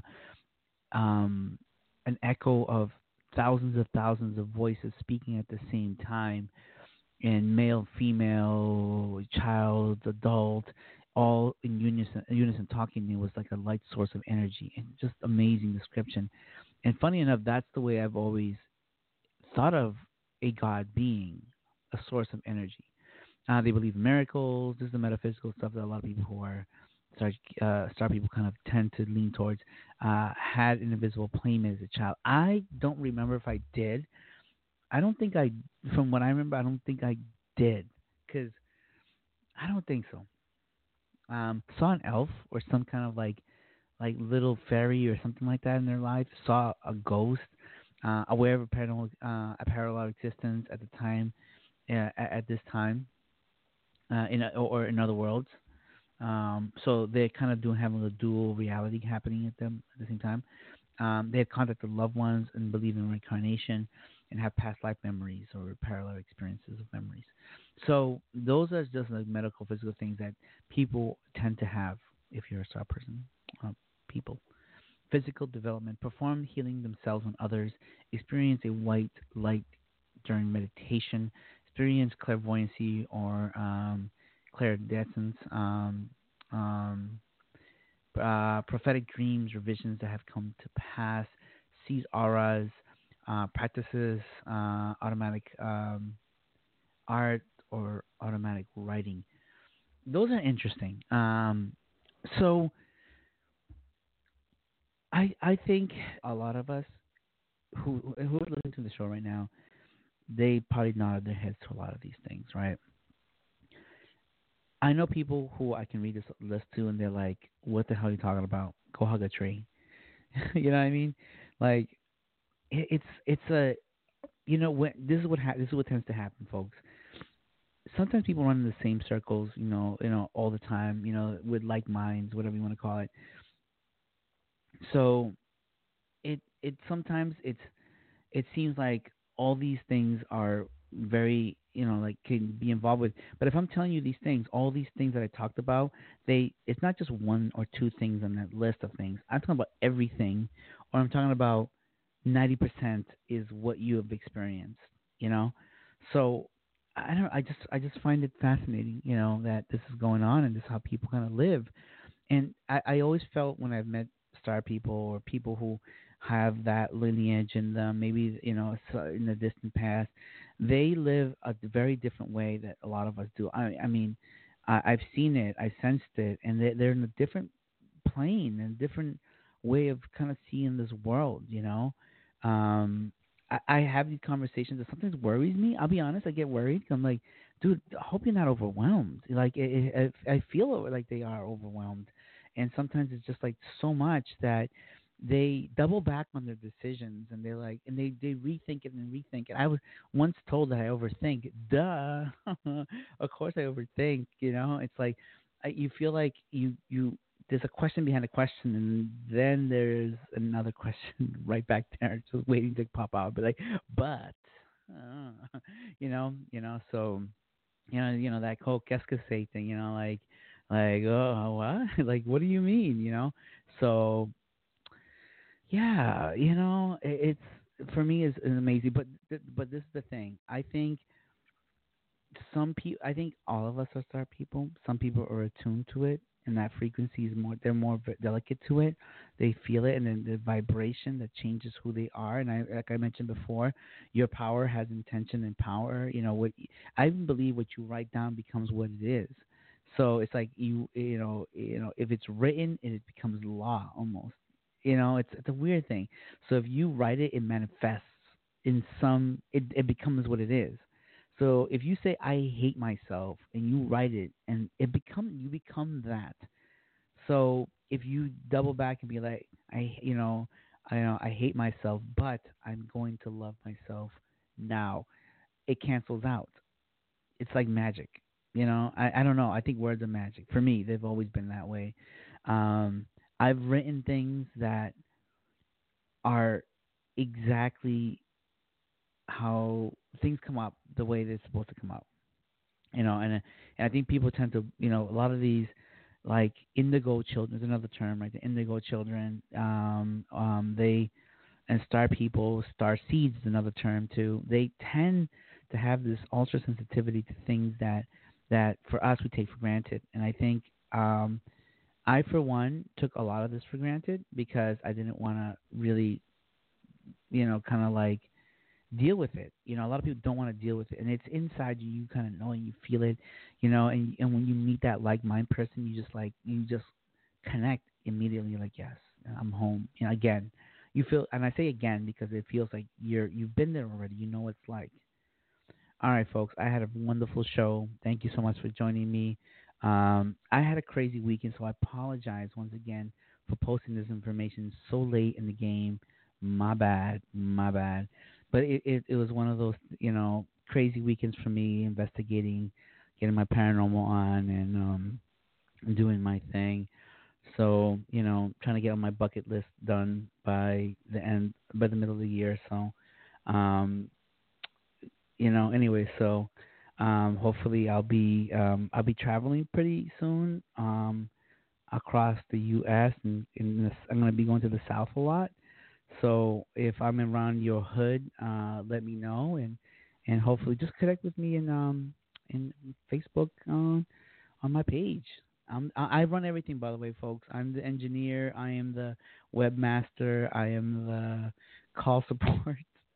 um, an echo of thousands of thousands of voices speaking at the same time, and male, female, child, adult, all in unison, unison talking. It was like a light source of energy, and just amazing description. And funny enough, that's the way I've always thought of a God being, a source of energy. Uh, they believe in miracles. This is the metaphysical stuff that a lot of people who are star, uh, star people kind of tend to lean towards. Uh, had an invisible plane as a child. I don't remember if I did. I don't think I, from what I remember, I don't think I did, because I don't think so. Um, saw an elf or some kind of like, like little fairy or something like that in their life. Saw a ghost, uh, aware of a paranormal, uh, a parallel existence at the time, uh, at, at this time, uh, in a, or in other worlds. Um, so they're kind of doing having a dual reality happening at them at the same time. Um, they have contacted loved ones and believe in reincarnation and have past life memories or parallel experiences of memories. So those are just like medical, physical things that people tend to have if you're a star person. Uh, people. Physical development, perform healing themselves and others, experience a white light during meditation, experience clairvoyancy or um, clairdescence, um, um, uh, prophetic dreams or visions that have come to pass, sees auras, uh, practices uh, automatic um, art or automatic writing. Those are interesting. Um, so I I think a lot of us who who are listening to the show right now, they probably nodded their heads to a lot of these things, right? I know people who I can read this list to, and they're like, "What the hell are you talking about? Go hug a tree." You know what I mean? Like, it, it's it's a, you know, when this is what ha- this is what tends to happen, folks. Sometimes people run in the same circles, you know, you know, all the time, you know, with like minds, whatever you want to call it. So, it it sometimes it's it seems like all these things are very, you know, like can be involved with. But if I'm telling you these things, all these things that I talked about, they it's not just one or two things on that list of things. I'm talking about everything, or I'm talking about ninety percent is what you have experienced, you know. So I don't. I just I just find it fascinating, you know, that this is going on and this is how people kind of live. And I, I always felt when I've met star people or people who have that lineage in them, maybe, you know, so in the distant past, they live a very different way that a lot of us do. I, I mean, I, I've seen it, I sensed it, and they, they're in a different plane and different way of kind of seeing this world, you know. Um, I, I have these conversations that sometimes worries me. I'll be honest, I get worried. I'm like, dude, I hope you're not overwhelmed. Like, it, it, I feel like they are overwhelmed. And sometimes it's just like so much that they double back on their decisions, and they're like, and they, they rethink it and rethink it. I was once told that I overthink. Duh. Of course I overthink, you know. It's like I, you feel like you, you there's a question behind a question, and then there's another question right back there just waiting to pop out. But like, but uh, you know, you know, so you know, you know that whole qu'est-ce que c'est thing, you know, like like oh what? Like what do you mean, you know? So yeah, you know, it, it's for me is amazing. But th- but this is the thing. I think some people. I think all of us are star people. Some people are attuned to it, and that frequency is more. They're more v- delicate to it. They feel it, and then the vibration that changes who they are. And I, like I mentioned before, your power has intention and power. You know what? I even believe what you write down becomes what it is. So it's like you, you know, you know, if it's written, it becomes law almost. You know, it's it's a weird thing. So if you write it, it manifests in some. It it becomes what it is. So if you say I hate myself and you write it, and it become you become that. So if you double back and be like, I you know, I know I hate myself, but I'm going to love myself now, it cancels out. it's like magic. You know, I, I don't know. I think words are magic. For me, they've always been that way. Um, I've written things that are exactly how things come up the way they're supposed to come up. You know, and, and I think people tend to, you know, a lot of these, like indigo children is another term, right? The indigo children, um, um, they, and star people, star seeds is another term too. They tend to have this ultra sensitivity to things that, that for us we take for granted. And I think um, I, for one, took a lot of this for granted because I didn't want to really, you know, kind of like deal with it. You know, a lot of people don't want to deal with it, and it's inside you. You kind of know and you feel it, you know. And and when you meet that like-minded person, you just like you just connect immediately. You're like, yes, I'm home. You know, again, you feel, and I say again because it feels like you're you've been there already. You know what it's like. All right, folks, I had a wonderful show. Thank you so much for joining me. Um, I had a crazy weekend, so I apologize once again for posting this information so late in the game. My bad, my bad. But it, it, it was one of those, you know, crazy weekends for me, investigating, getting my paranormal on, and um, doing my thing. So, you know, trying to get on my bucket list done by the end, by the middle of the year. So, um, you know, anyway, so um, hopefully I'll be um, I'll be traveling pretty soon um, across the U S and in this, I'm going to be going to the South a lot. So if I'm around your hood, uh, let me know, and, and hopefully just connect with me in um in Facebook on on my page. I'm, I I run everything, by the way, folks. I'm the engineer. I am the webmaster. I am the call support.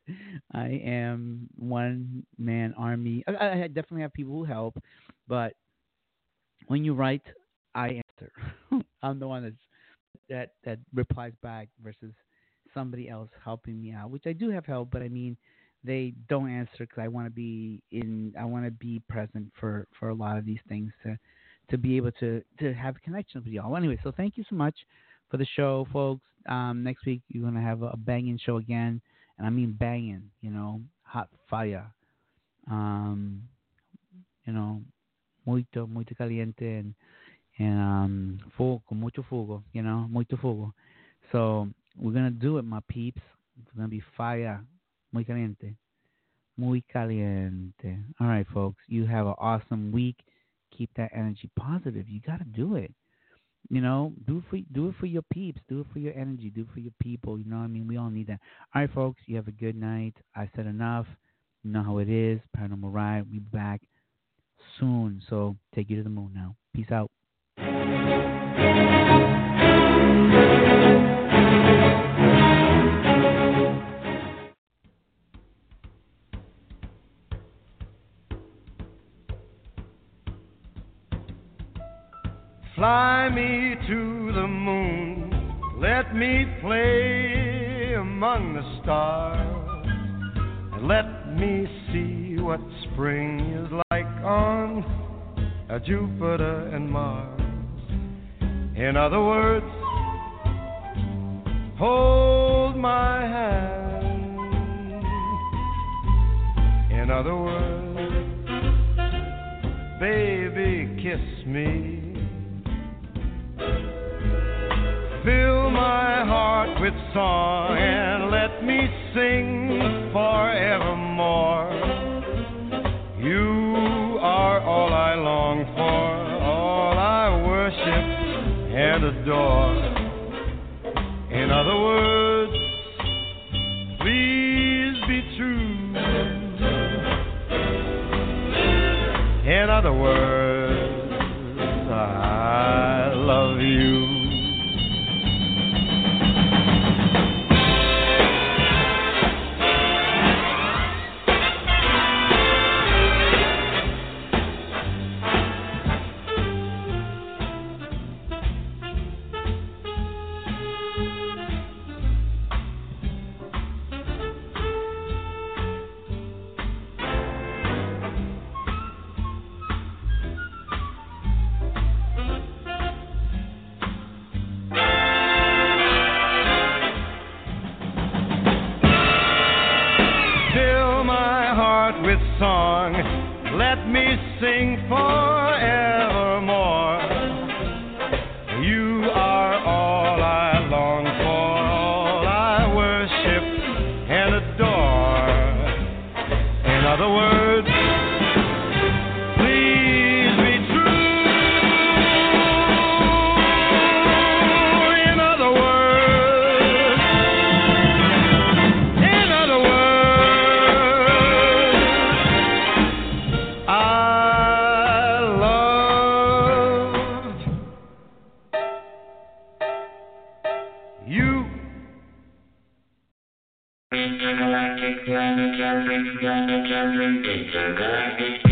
I am one man army. I, I definitely have people who help, but when you write, I answer. I'm the one that's, that that replies back versus somebody else helping me out, which I do have help, but I mean, they don't answer because I want to be in. I want to be present for, for a lot of these things to to be able to, to have connections with y'all. Anyway, so thank you so much for the show, folks. Um, next week you're gonna have a, a banging show again, and I mean banging. You know, hot fire. Um, you know, muito muito caliente and and um, fuego, mucho fuego. You know, mucho fuego. So we're gonna do it, my peeps. It's gonna be fire, muy caliente, muy caliente. All right, folks. You have an awesome week. Keep that energy positive. You gotta do it. You know, do it for do it for your peeps. Do it for your energy. Do it for your people. You know what I mean? We all need that. All right, folks. You have a good night. I said enough. You know how it is. Paranormal Ride. We'll be back soon. So take you to the moon now. Peace out. Fly me to the moon, let me play among the stars, and let me see what spring is like on uh, Jupiter and Mars. In other words, hold my hand. In other words, baby, kiss me. Fill my heart with song and let me sing forevermore. You are all I long for, all I worship and adore. In other words, please be true. In other words, I love you. sing forevermore. You are all I long for, all I worship and adore. In other words, please be true. In other words, in other words, I love you.